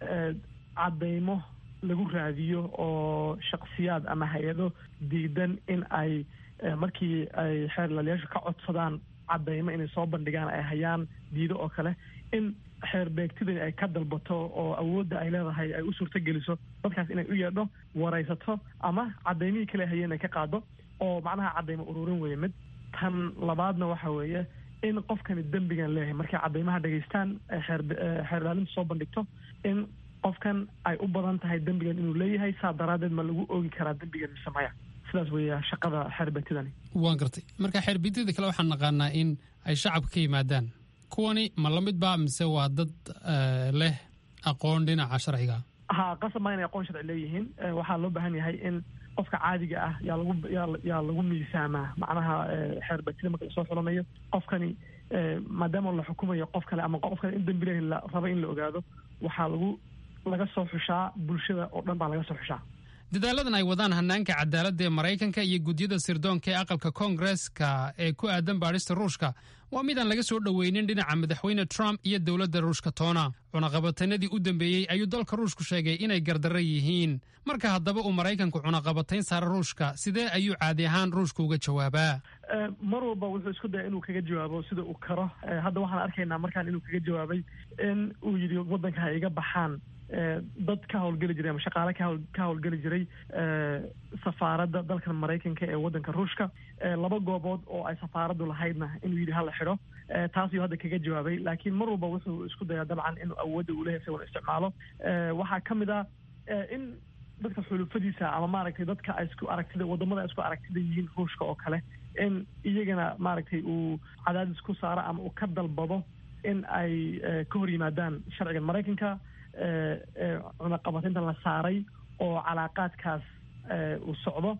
Speaker 20: caddaymo lagu raadiyo oo shaksiyaad ama hay-ado diidan in ay markii ay xeerlaalayaashu ka codsadaan caddaymo inay soo bandhigaan ay hayaan diido oo kale in xeerbeegtidani ay ka dalbato oo awoodda ay leedahay ay u suurto geliso dadkaas inay u yeedho waraysato ama caddaymihii kale hayeen ay ka qaado oo macnaha caddaymo ururin weeye mid tan labaadna waxa weeye in qofkani dembigan leeyahay markay caddaymaha dhegaystaan xeerlaalinta soo bandhigto in qofkan ay u badan tahay dembigan inuu leeyahay saa daraaddeed ma lagu oogi karaa dembigan mise maya sidaas weeya shaqada xeerbeegtidani
Speaker 17: waan gartay marka xeerbeegtida kale waxaan naqaanaa in ay shacabka ka yimaadaan kuwani ma la mid ba mise waa dad leh aqoon dhinaca sharciga
Speaker 20: ha qasab ma inay aqoon sharci leeyihiin waxaa loo baahan yahay in qofka caadiga ah yaa lagu yaa lagu miisaamaa macnaha xeerbeegtida marka lasoo xulanayo qofkani maadaama la xukumayo qof kale ama qof kale in dembi leeyahay la rabo in la ogaado waxaa lagu laga soo xushaa bulshada oo dhan baa laga soo xushaa
Speaker 17: dadaaladan ay wadaan hanaanka cadaaladda ee maraykanka iyo guddiyada sirdoonka ee aqalka koongareeska ee ku aadan baadhista ruushka waa midaan laga soo dhoweynin dhinaca madaxweyne trump iyo dowladda ruushka toona cunaqabateynadii u dambeeyey ayuu dalka ruushku sheegay inay gardarro yihiin marka haddaba uu maraykanku cunaqabatayn saara ruushka sidee ayuu caadi ahaan ruushka uga jawaabaa
Speaker 20: mar walba wuxuu isku daya inuu kaga jawaabo sida uu karo hadda waxaan arkaynaa markaan inuu kaga jawaabay in uu yidhi waddanka ha iga baxaan dad ka howlgeli jiray ama shaqaale ka ka howlgeli jiray safaaradda dalkan maraykanka ee waddanka ruushka laba goobood oo ay safaaraddu lahaydna inuu yidhi hala xidho taas ayuu hadda kaga jawaabay laakiin mar walba wuxuu isku dayaa dabcan inuu awoodda uu leeyahay isagoon isticmaalo waxaa ka mid ah in dadka xulufadiisa ama maaragtay dadka ay isku aragtida waddamada ay isku aragtida yihiin ruushka oo kale in iyagana maaragtay uu cadaadis ku saaro ama uu ka dalbado in ay ka hor yimaadaan sharciga maraykanka cunaqabateynta la saaray oo calaaqaadkaas uu socdo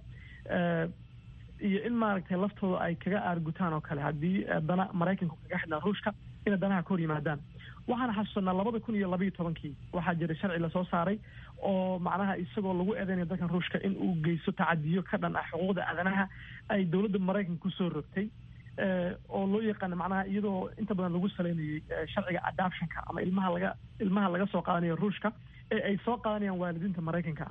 Speaker 20: iyo in maaragtay laftooda ay kaga aargutaan oo kale haddii dana maraykanku kaga xidhnaa ruushka inay danaha ka hor yimaadaan waxaan xasuusanaa labada kun iyo labaiyo tobankii waxaa jiray sharci lasoo saaray oo macnaha isagoo lagu eedeynayo dalkan ruushka in uu geysto tacadiyo ka dhan ah xuquuqda aadanaha ay dowladda maraykanka kusoo rogtay oo loo yaqaana macnaha iyadoo inta badan lagu saleynayay sharciga adoptionka ama ilmaha laga ilmaha laga soo qaadanayo ruushka ee ay soo qaadanayaan waalidiinta maraykanka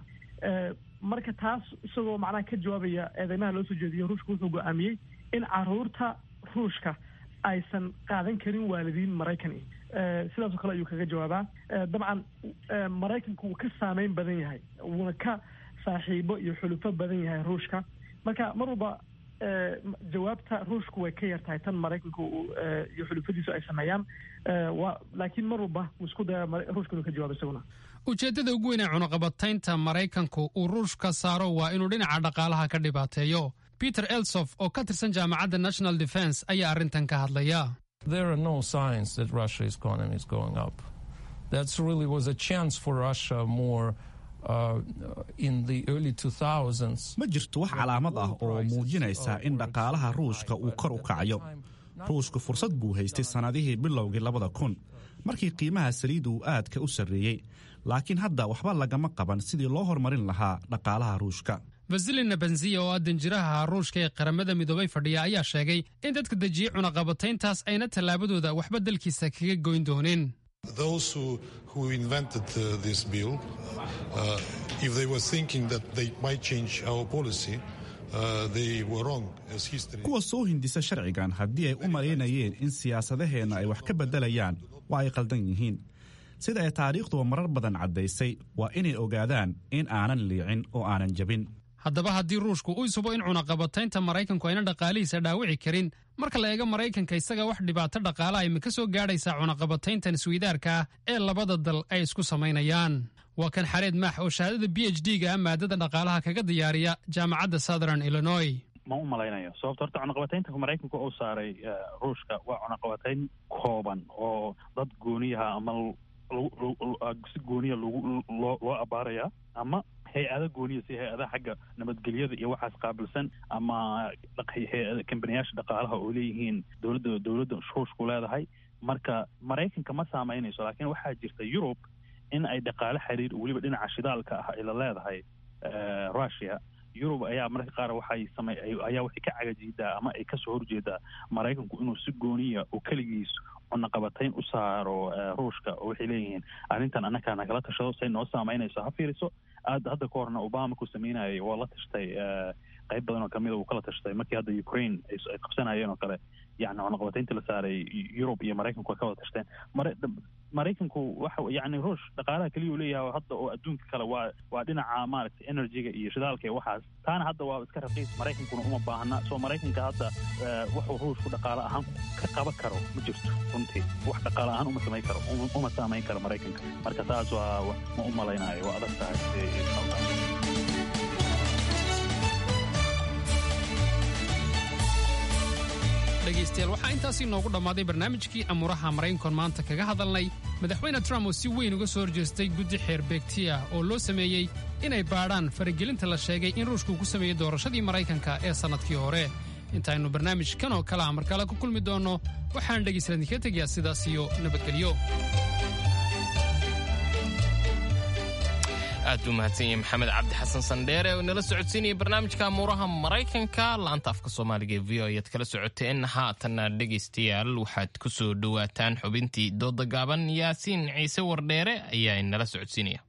Speaker 20: marka taas isagoo macnaha ka jawaabaya eedeymaha loo soo jeediyo ruushka wuxuu go-aamiyey in caruurta ruushka aysan qaadan karin waalidiin maraykani sidaasoo kale ayuu kaga jawaabaa dabcan maraykanku wuu ka saameyn badan yahay wuuna ka saaxiibo iyo xulufo badan yahay ruushka marka mar walba jawaabta ruushku way ka yartahay tan maraykanku iyo xulufadiisu ay sameeyaan laakiin mar walba wuu isku daya ruushka inuu ka jawaabo isaguna
Speaker 17: ujeeddada ugu weyn ee cunaqabataynta maraykanku uu ruushka saaro waa inuu dhinaca dhaqaalaha ka dhibaateeyo peter elsof oo ka tirsan jaamacadda national defense ayaa arrintan ka hadlaya
Speaker 21: There are no signs that Russia's economy is going up. That really was a chance for Russia more uh, in the early two thousands.
Speaker 11: Ma jirto wax calaamad ah oo muujinaysa in dhaqaalaha Ruushka uu kor u kacayo. Ruushku fursad buu haystay sanadihii bilowgii labada kun markii qiimaha saliiddu uu aadka u sarreeyay. Laakiin hadda waxba lagama qaban sidii loo horumarin lahaa dhaqaalaha Ruushka.
Speaker 17: vasilina benziya oo ah danjiraha ruushka ee qaramada midoobay fadhiya ayaa sheegay in dadka dejiyey cunaqabatayntaas ayna tallaabadooda waxba dalkiisa kaga goyn doonin
Speaker 4: Those who, who invented uh, this bill, uh, if they were thinking that they might change our policy, uh, they were wrong, as history...
Speaker 11: kuwa soo hindisa sharcigan haddii ay u malaynayeen in siyaasadaheenna ay wax ka beddelayaan waa ay qaldan yihiin sida ay taariikhduba marar badan caddaysay waa inay ogaadaan in aanan liicin oo aanan jabin
Speaker 17: haddaba haddii ruushku uu isubo in cunaqabataynta maraykanku ayna dhaqaalihiisa dhaawici karin marka la eego maraykanka isaga wax dhibaato dhaqaalaha ima ka soo gaadhaysaa cunaqabatayntan isweydaarka ah ee labada dal ay isku samaynayaan waa kan xareed maax oo shahaadada b h d ga maadada dhaqaalaha kaga diyaariya jaamacadda southern illinois
Speaker 22: ma u malaynayo sababto horta cunaqabataynta maraykanku uu saaray ruushka waa cunaqabatayn kooban oo dad gooniyaha ama si gooniya loo abaaraya ama hay-ada gooniya si hay-adaha xagga nabadgelyada iyo waxaas qaabilsan ama kambaniyaasha dhaqaalaha oo leeyihiin dowladda dowladda ruushku leedahay. marka maraykanka ma saamaynayso, laakiin waxaa jirta yurub in ay dhaqaale xiriir weliba dhinaca shidaalka ah ay la leedahay russia. yurub ayaa mararka qaar waxay samay ayaa waxay ka cagajiidaa ama ay kasoo horjeedaa maraykanku inuu si gooniya oo keligiis cunaqabatayn u saaro ruushka, oo waxay leeyihiin arrintan annagaa nagala tashado say noo saamaynayso ha fiiriso. aad hadda ka horna obama ku samaynayay waa la tashtay qayb badan oo kamida uu kala tashtay markii hadda ukraine ay qabsanayeen oo kale, yani cunaqabataynta la saaray yurub iyo maraykanku way ka wada tashteen. maraykanku waxa yani ruush dhaqaalaha keliya uu leeyahay hadda oo adduunka kale waa waa dhinaca maaragtay energy-ga iyo shidaalka iyo waxaas, taana hadda waa iska raqiis, maraykankuna uma baahna. soo maraykanka hadda wuxuu ruushku dhaqaale ahaan ka qaban karo ma jirto runtii, wax dhaqaale ahaan uma samayn karo uma saamayn karo maraykanka. marka taas waa ma u malaynayo, waa adag tahay.
Speaker 17: dhegaystayaal waxaa intaasii noogu dhammaaday barnaamijkii amuuraha maraykankoon maanta kaga hadalnay madaxweyne trump oo si weyn uga soo horjeestay guddi xeerbeegti ah oo loo sameeyey inay baadhaan faragelinta la sheegay in ruushku ku sameeyey doorashadii maraykanka ee sannadkii hore. intaaynu barnaamijkan oo kale ah markale ku kulmi doonno waxaan dhegaystayaal idinka tegayaa sidaas iyo nabadgelyo.
Speaker 2: aad u mahadsan yahay maxamed cabdi xasan sandheere oo nala socodsiinaya barnaamijka amuuraha maraykanka laanta afka soomaaliga ee v o ayaad kala socoteen. haatanna dhegaystayaal waxaad ku soo dhowaataan xubintii dooda gaaban. yaasiin ciise wardheere ayaa nala socodsiinaya.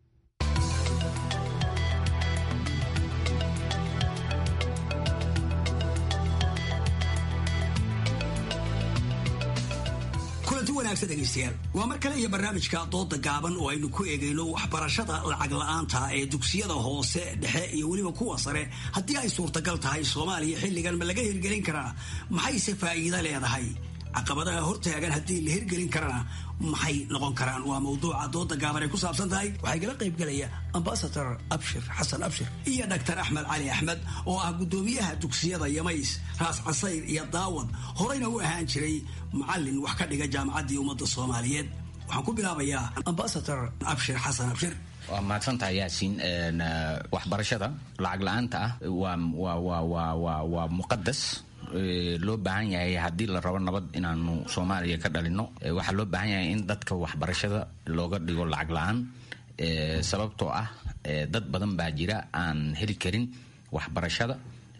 Speaker 5: wanaagsan dhegaystayaal, waa mar kale iyo barnaamijka dooda gaaban oo aynu ku eegayno waxbarashada lacag la'aanta ee dugsiyada hoose dhexe iyo weliba kuwa sare haddii ay suurtagal tahay soomaaliya xilligan ma laga hirgelin karaa, maxayse faa'iido leedahay, caqabadaha hortaagan haddii la hirgelin karana maxay noqon karaan. waa mawduuca dooda gaaban ay ku saabsan tahay. waxaa igala qaybgelaya ambasador abshir xasan abshir iyo doctor axmed cali axmed oo ah guddoomiyaha dugsiyada yamays, raas casayr iyo daawad, horeyna u ahaan jiray macallin wax ka dhiga jaamacaddii ummadda soomaaliyeed. waxaan ku bilaabayaa ambasador abshir xasan abshir.
Speaker 7: waa mahadsantahay yaasiin. waxbarashada lacag la-aanta ah waa waa waa waa waa waa muqadas loo baahan yahay haddii la rabo nabad inaanu soomaaliya ka dhalino. waxaa loo baahan yahay in dadka waxbarashada looga dhigo lacag la-aan, sababtoo ah dad badan baa jira aan heli karin waxbarashada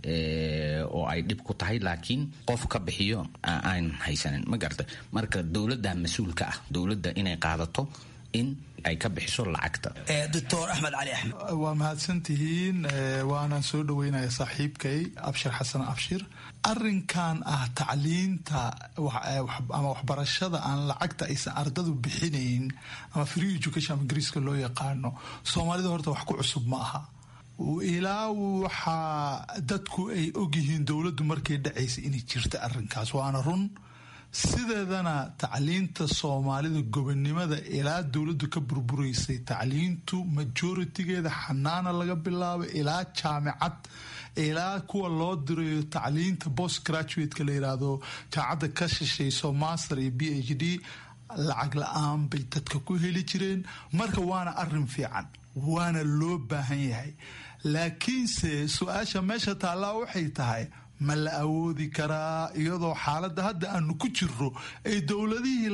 Speaker 7: oo ay dhib ku tahay, laakiin qof ka bixiyo aan haysanin, ma garta. marka dowladda mas-uulka ah, dowladda inay qaadato in ay ka bixiso lacagta.
Speaker 5: doctor axmed cali axmed.
Speaker 23: waa mahadsantihiin, waanaan soo dhaweynaya saaxiibkay abshir xasan abshir. arinkan ah tacliinta ama waxbarashada aan lacagta aysan ardadu bixinayn ama free education ama ingiriiska loo yaqaano, soomaalida horta wax ku cusub ma aha. ilaa waxaa dadku ay ogyihiin dowladdu markay dhacaysa inay jirta arrinkaas, waana run. sideedana tacliinta soomaalida gobonnimada ilaa dowladdu ka burburaysay, tacliintu majoritigeeda xanaana laga bilaabo ilaa jaamicad, ilaa kuwa loo dirayo tacliinta post graduate-ka la yiraahdo jaamacadda ka shishayso master iyo b h d, lacag la-aan bay dadka ku heli jireen. marka waana arin fiican, waana loo baahan yahay. laakiinse su-aasha meesha taallaa waxay tahay, ma la awoodi karaa iyadoo xaaladda hadda aanu ku jirro ay dowladihii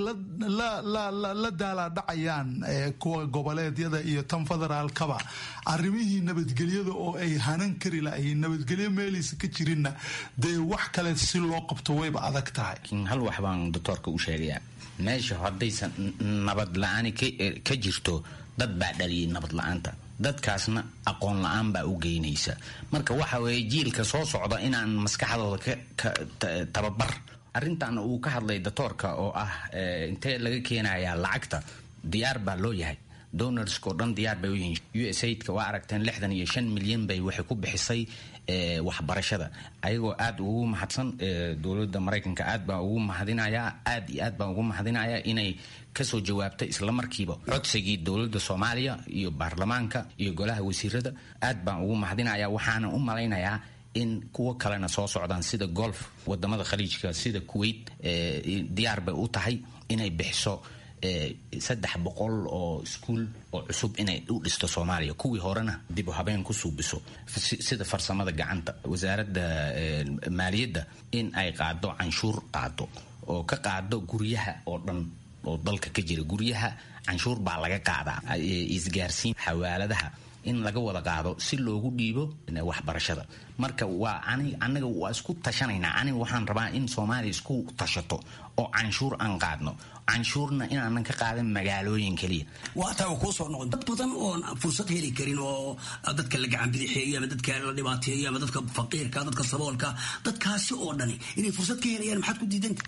Speaker 23: la daalaadhacayaan, kuwa goboleedyada iyo tan federaalkaba, arrimihii nabadgelyada oo ay hanan kari lahayn, nabadgelyo meelaysa ka jirinna dee wax kale si loo qabto wayba adag tahay.
Speaker 7: hal wax baan doctoorka u sheegayaa, meesha haddaysan nabad la-aani ka jirto, dad baa dhaliyay nabad la-aanta, dadkaasna aqoon la-aan baa u geynaysa. marka waxa weeye jiilka soo socda inaan maskaxdooda ka tababar. arrintan uu ka hadlay doctoorka oo ah intee laga keenayaa lacagta, diyaar baa loo yahay. donorska oo dhan diyaar bay u yihiin. u s aidka waa aragteen lixdan iyo shan milyan bay waxay ku bixisay waxbarashada, ayagoo aad ugu mahadsan. dowladda maraykanka aad baa ugu mahadinayaa, aad iyo aad baan ugu mahadinayaa inay kasoo jawaabtay isla markiiba codsigii dowladda soomaaliya iyo baarlamaanka iyo golaha wasiirada. aad baan ugu mahadinayaa. waxaana u malaynayaa in kuwo kalena soo socdaan sida golf, wadamada khaliijka sida kuwait diyaar bay u tahay inay bixiso saddex boqol oo iskuul oo cusub inay u dhisto Soomaaliya kuwii horena dib u habeen ku suubiso sida farsamada gacanta wasaaradda maaliyadda in ay qaado canshuur qaado oo ka qaado guryaha oo dhan oo dalka ka jira guryaha canshuur baa laga qaadaa isgaarsiin xawaaladaha in laga wada qaado si loogu dhiibo waxbarashada marka waa aniga waa isku tashanaynaa aniga waxaan rabaa in Soomaaliya isku tashato oo canshuur aan qaadno canshuurna inaanan ka qaadan magaalooyin kaliya
Speaker 5: waa taa ku soo noqon dad badan oo fursad heli karin oo dadka la gacan bidixeeyay ama dadka la dhibaateeyay ama dadka faqiirka dadka saboolka dadkaasi oo dhani inay fursad ka helayaan maxaad ku diidanta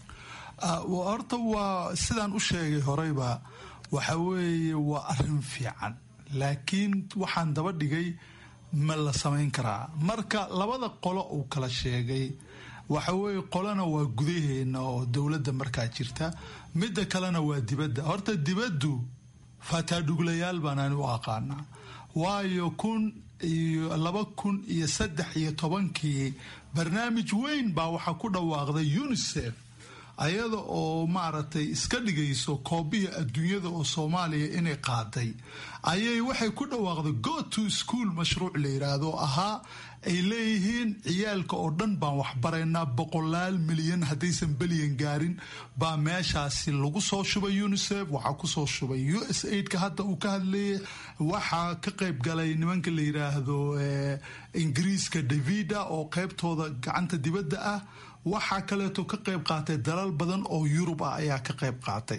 Speaker 23: horta waa sidaan u sheegay horeyba waxa weeye waa arrin fiican laakiin waxaan daba dhigay ma la samayn karaa marka labada qolo uu kala sheegay waxa weeye qolana waa gudaheena oo dowladda markaa jirta midda kalena waa dibadda horta dibaddu fataadhuglayaal baan u aqaanaa waayo kun iyo laba kun iyo saddex iyo tobankii barnaamij weyn baa waxaa ku dhawaaqday UNICEF ayada oo maaragtay iska dhigayso koobiya adduunyada oo Soomaaliya inay qaaday ayay waxay ku dhawaaqday go to school mashruuc la yiraahdo ahaa ay leeyihiin ciyaalka oo dhan baan wax baraynaa boqolaal milyan haddaysan bilyan gaarin baa meeshaasi lagu soo shubay UNICEF waxaa ku soo shubay U S A I D ka hadda uu ka hadlayay waxaa ka qayb galay nimanka la yiraahdo Ingiriiska Davida oo qaybtooda gacanta dibadda ah waxaa kaleeto ka qayb qaatay dalal badan oo Yurub ah ayaa ka qayb qaatay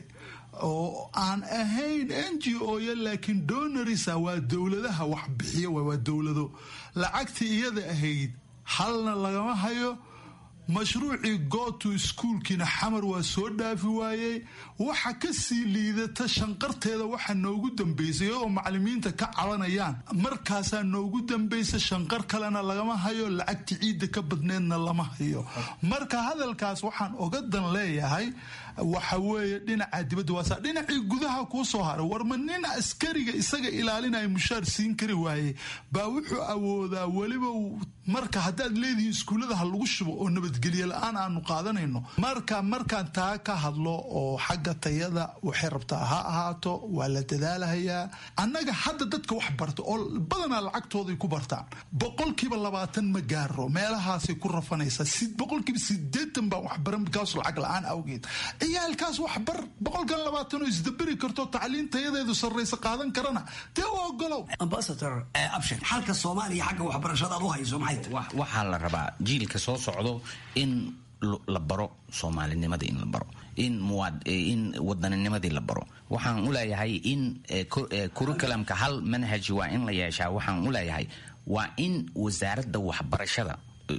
Speaker 23: oo aan ahayn N G O ya laakiin donorisa waa dowladaha wax bixiya waa dowlado lacagtii iyada ahayd halna lagama hayo mashruucii go to schoolkiina xamar waa soo dhaafi waayey waxa ka sii liidata shanqarteeda waxa noogu dambeysay oo macallimiinta ka cabanayaan markaasaa noogu dambeysay shanqar kalena lagama hayo lacagtii ciidda ka badneedna lama hayo marka hadalkaas waxaan oga dan leeyahay waxa weeye dhinaca dibadda waasaa dhinacii gudaha kuu soo haray warma nin askariga isaga ilaalinaya mushaar siin kari waaye baa wuxuu awoodaa weliba marka haddaad leedihiin iskuullada ha lagu shubo oo nabadgelye la-aan aanu qaadanayno marka markaan taa ka hadlo oo xagga tayada waxay rabtaa ha ahaato waa la dadaalahayaa annaga hadda dadka wax barta oo badanaa lacagtooday ku bartaan boqolkiiba labaatan ma gaaro meelahaasay ku rafanaysaa boqolkiiba sideetan baa wax baran kaas lacag la-aan awgeed ciyaalkaas wax bar boqolkan labaatan oo isdaberi karto tacliin tayadeedu sarreysa qaadan karana dee u ogolow
Speaker 5: ambassador abshir xalka Soomaaliya xagga waxbarashada u hayso maxay
Speaker 7: waxaa la rabaa jiilka soo socdo in la baro Soomaalinimadii in la baro in muwaad in wadanninimadii la baro waxaan u leeyahay in curriculumka hal manhaj waa in la yeeshaa waxaan u leeyahay waa in wasaaradda waxbarashada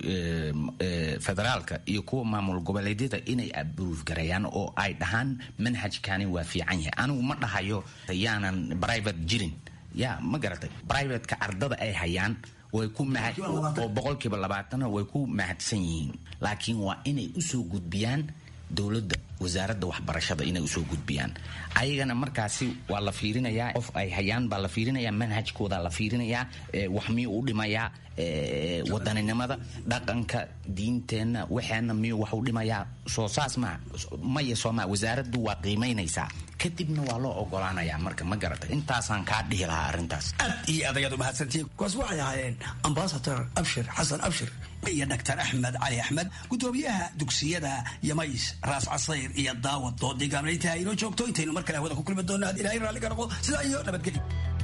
Speaker 7: federaalka iyo kuwa maamul goboleedyada inay approve gareeyaan oo ay dhahaan manhajkani waa fiican yahay anigu ma dhahayo yaanan private jirin yaa ma garatay private-ka ardada ay hayaan way ku mahad oo boqolkiiba labaatana way ku mahadsan yihiin laakiin waa inay usoo gudbiyaan dowladda wasaaradda waxbarashada inay usoo gudbiyaan ayagana markaasi waa la fiirinayaa qof ay hayaan baa la fiirinayaa manhajkooda la fiirinayaa wax miyuu u dhimayaa wadaninimada dhaqanka diinteenna waxaana miyuu wax u dhimayaa soo saas ma maya sooma wasaaraddu waa qiimaynaysaa kadibna waa loo ogolaanayaa marka ma garatay intaasaan kaa dhihi lahaa arrintaas
Speaker 5: aad iyo aad ayaad u mahadsantihiin kuwaas waxay ahaayeen ambassador abshir xasan abshir iyo doctor axmed cali axmed gudoomiyaha dugsiyada yamays raas casayr iyo daawad doodii gaabnaynta inoo joogto intaynu mar kale hawada ku kulmi doonno had ilaahay raalli ka noqo sidaa iyo nabadgelyo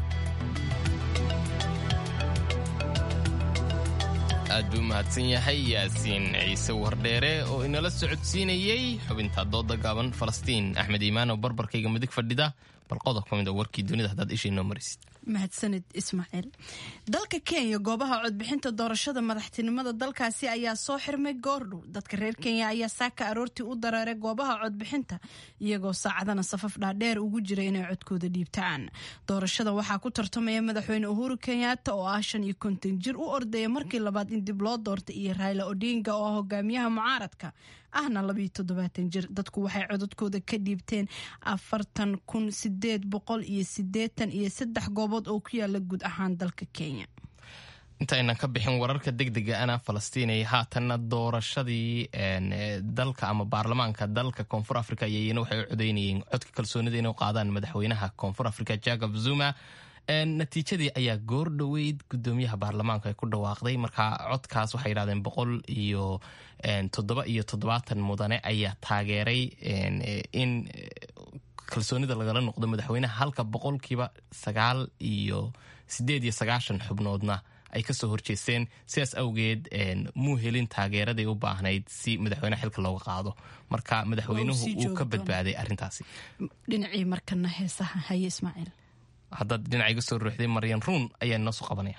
Speaker 2: aad buu mahadsan yahay yaasiin ciise wardheere oo inala socodsiinayey xubinta dooda gaaban falastiin axmed iimaan oo barbarkayga midig fadhida bal qodob ka mid a warkii dunida haddaad ishaynoo marisid
Speaker 1: mahadsanid ismaaciil dalka Kenya goobaha codbixinta doorashada madaxtinimada dalkaasi ayaa soo xirmay goordhow dadka reer Kenya ayaa saaka aroortii u dareeray goobaha codbixinta iyagoo saacadana safaf dhaadheer ugu jiray inay codkooda dhiibtaan doorashada waxaa ku tartamaya madaxweyne Uhuru Kenyatta oo ah shan iyo konton jir u ordaya markii labaad in dib loo doortay iyo Raila Odinga oo hogaamiyaha mucaaradka ahna laba iyo toddobaatan jir dadku waxay codadkooda ka dhiibteen afartan kun sideed boqol iyo siddeetan iyo saddex goobood oo ku yaala guud ahaan dalka Kenya
Speaker 2: inta aynan ka bixin wararka degdega ana Falastiinay haatanna doorashadii dalka ama baarlamaanka dalka Koonfur Afrika ayayna waxay codeynayeen codka kalsoonida inay qaadaan madaxweynaha Koonfur Afrika Jacob Zuma natiijadii ayaa goor dhaweyd gudoomiyaha baarlamaanka ay ku dhawaaqday marka codkaas waxay yiraahdeen boqol iyo toddoba iyo toddobaatan mudane ayaa taageeray in kalsoonida lagala noqdo madaxweynaha halka boqolkiiba sagaal iyo sideed iyo sagaashan xubnoodna ay ka soo horjeesteen sidaas awgeed muu helin taageeraday u baahnayd si madaxweynaha xilka looga qaado marka madaxweynuhu uu ka badbaaday arrintaasi
Speaker 1: dhinacii markana heesaha haye Ismaaciil
Speaker 2: haddaad dhinacayga soo ruuxday Maryan Ruun ayaa noo soo qabanaya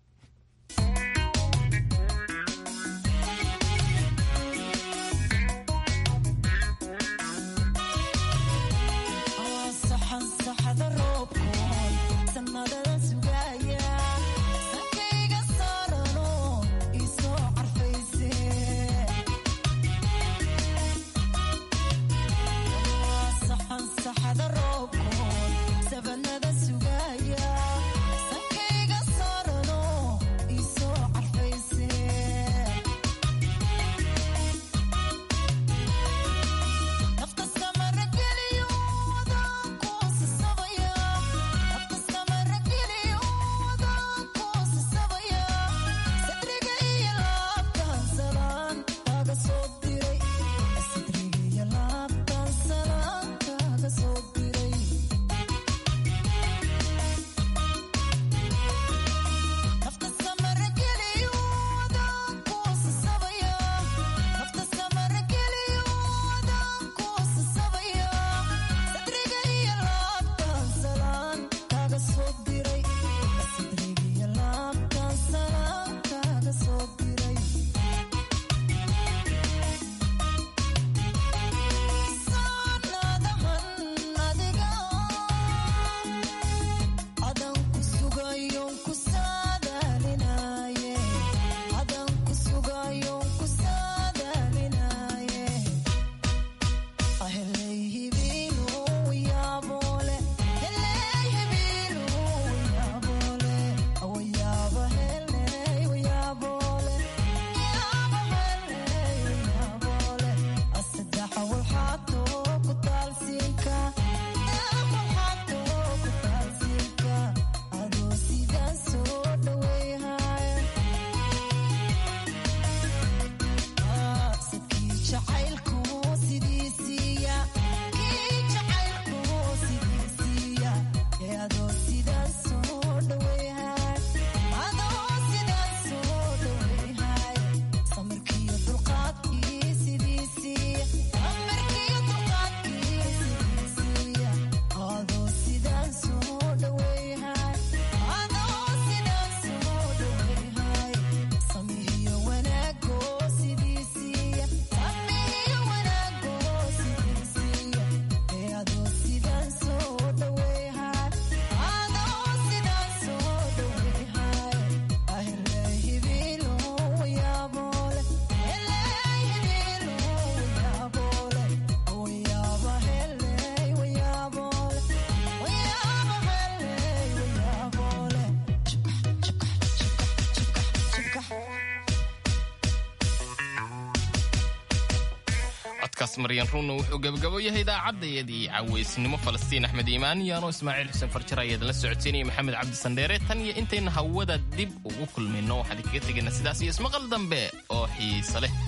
Speaker 2: Maryan Ruun wuxuu gabagabo yahay idaacaddeedii caweysnimo Falastiin Axmed Iimaan iyo anoo Ismaaciil Xuseen Farjar ayaa la socodsiinayay Maxamed Cabdi Sandheere tan iyo intayna hawada dib ugu kulmayno waxaan kaga tegaynaa sidaas iyo ismaqal dambe oo xiiso leh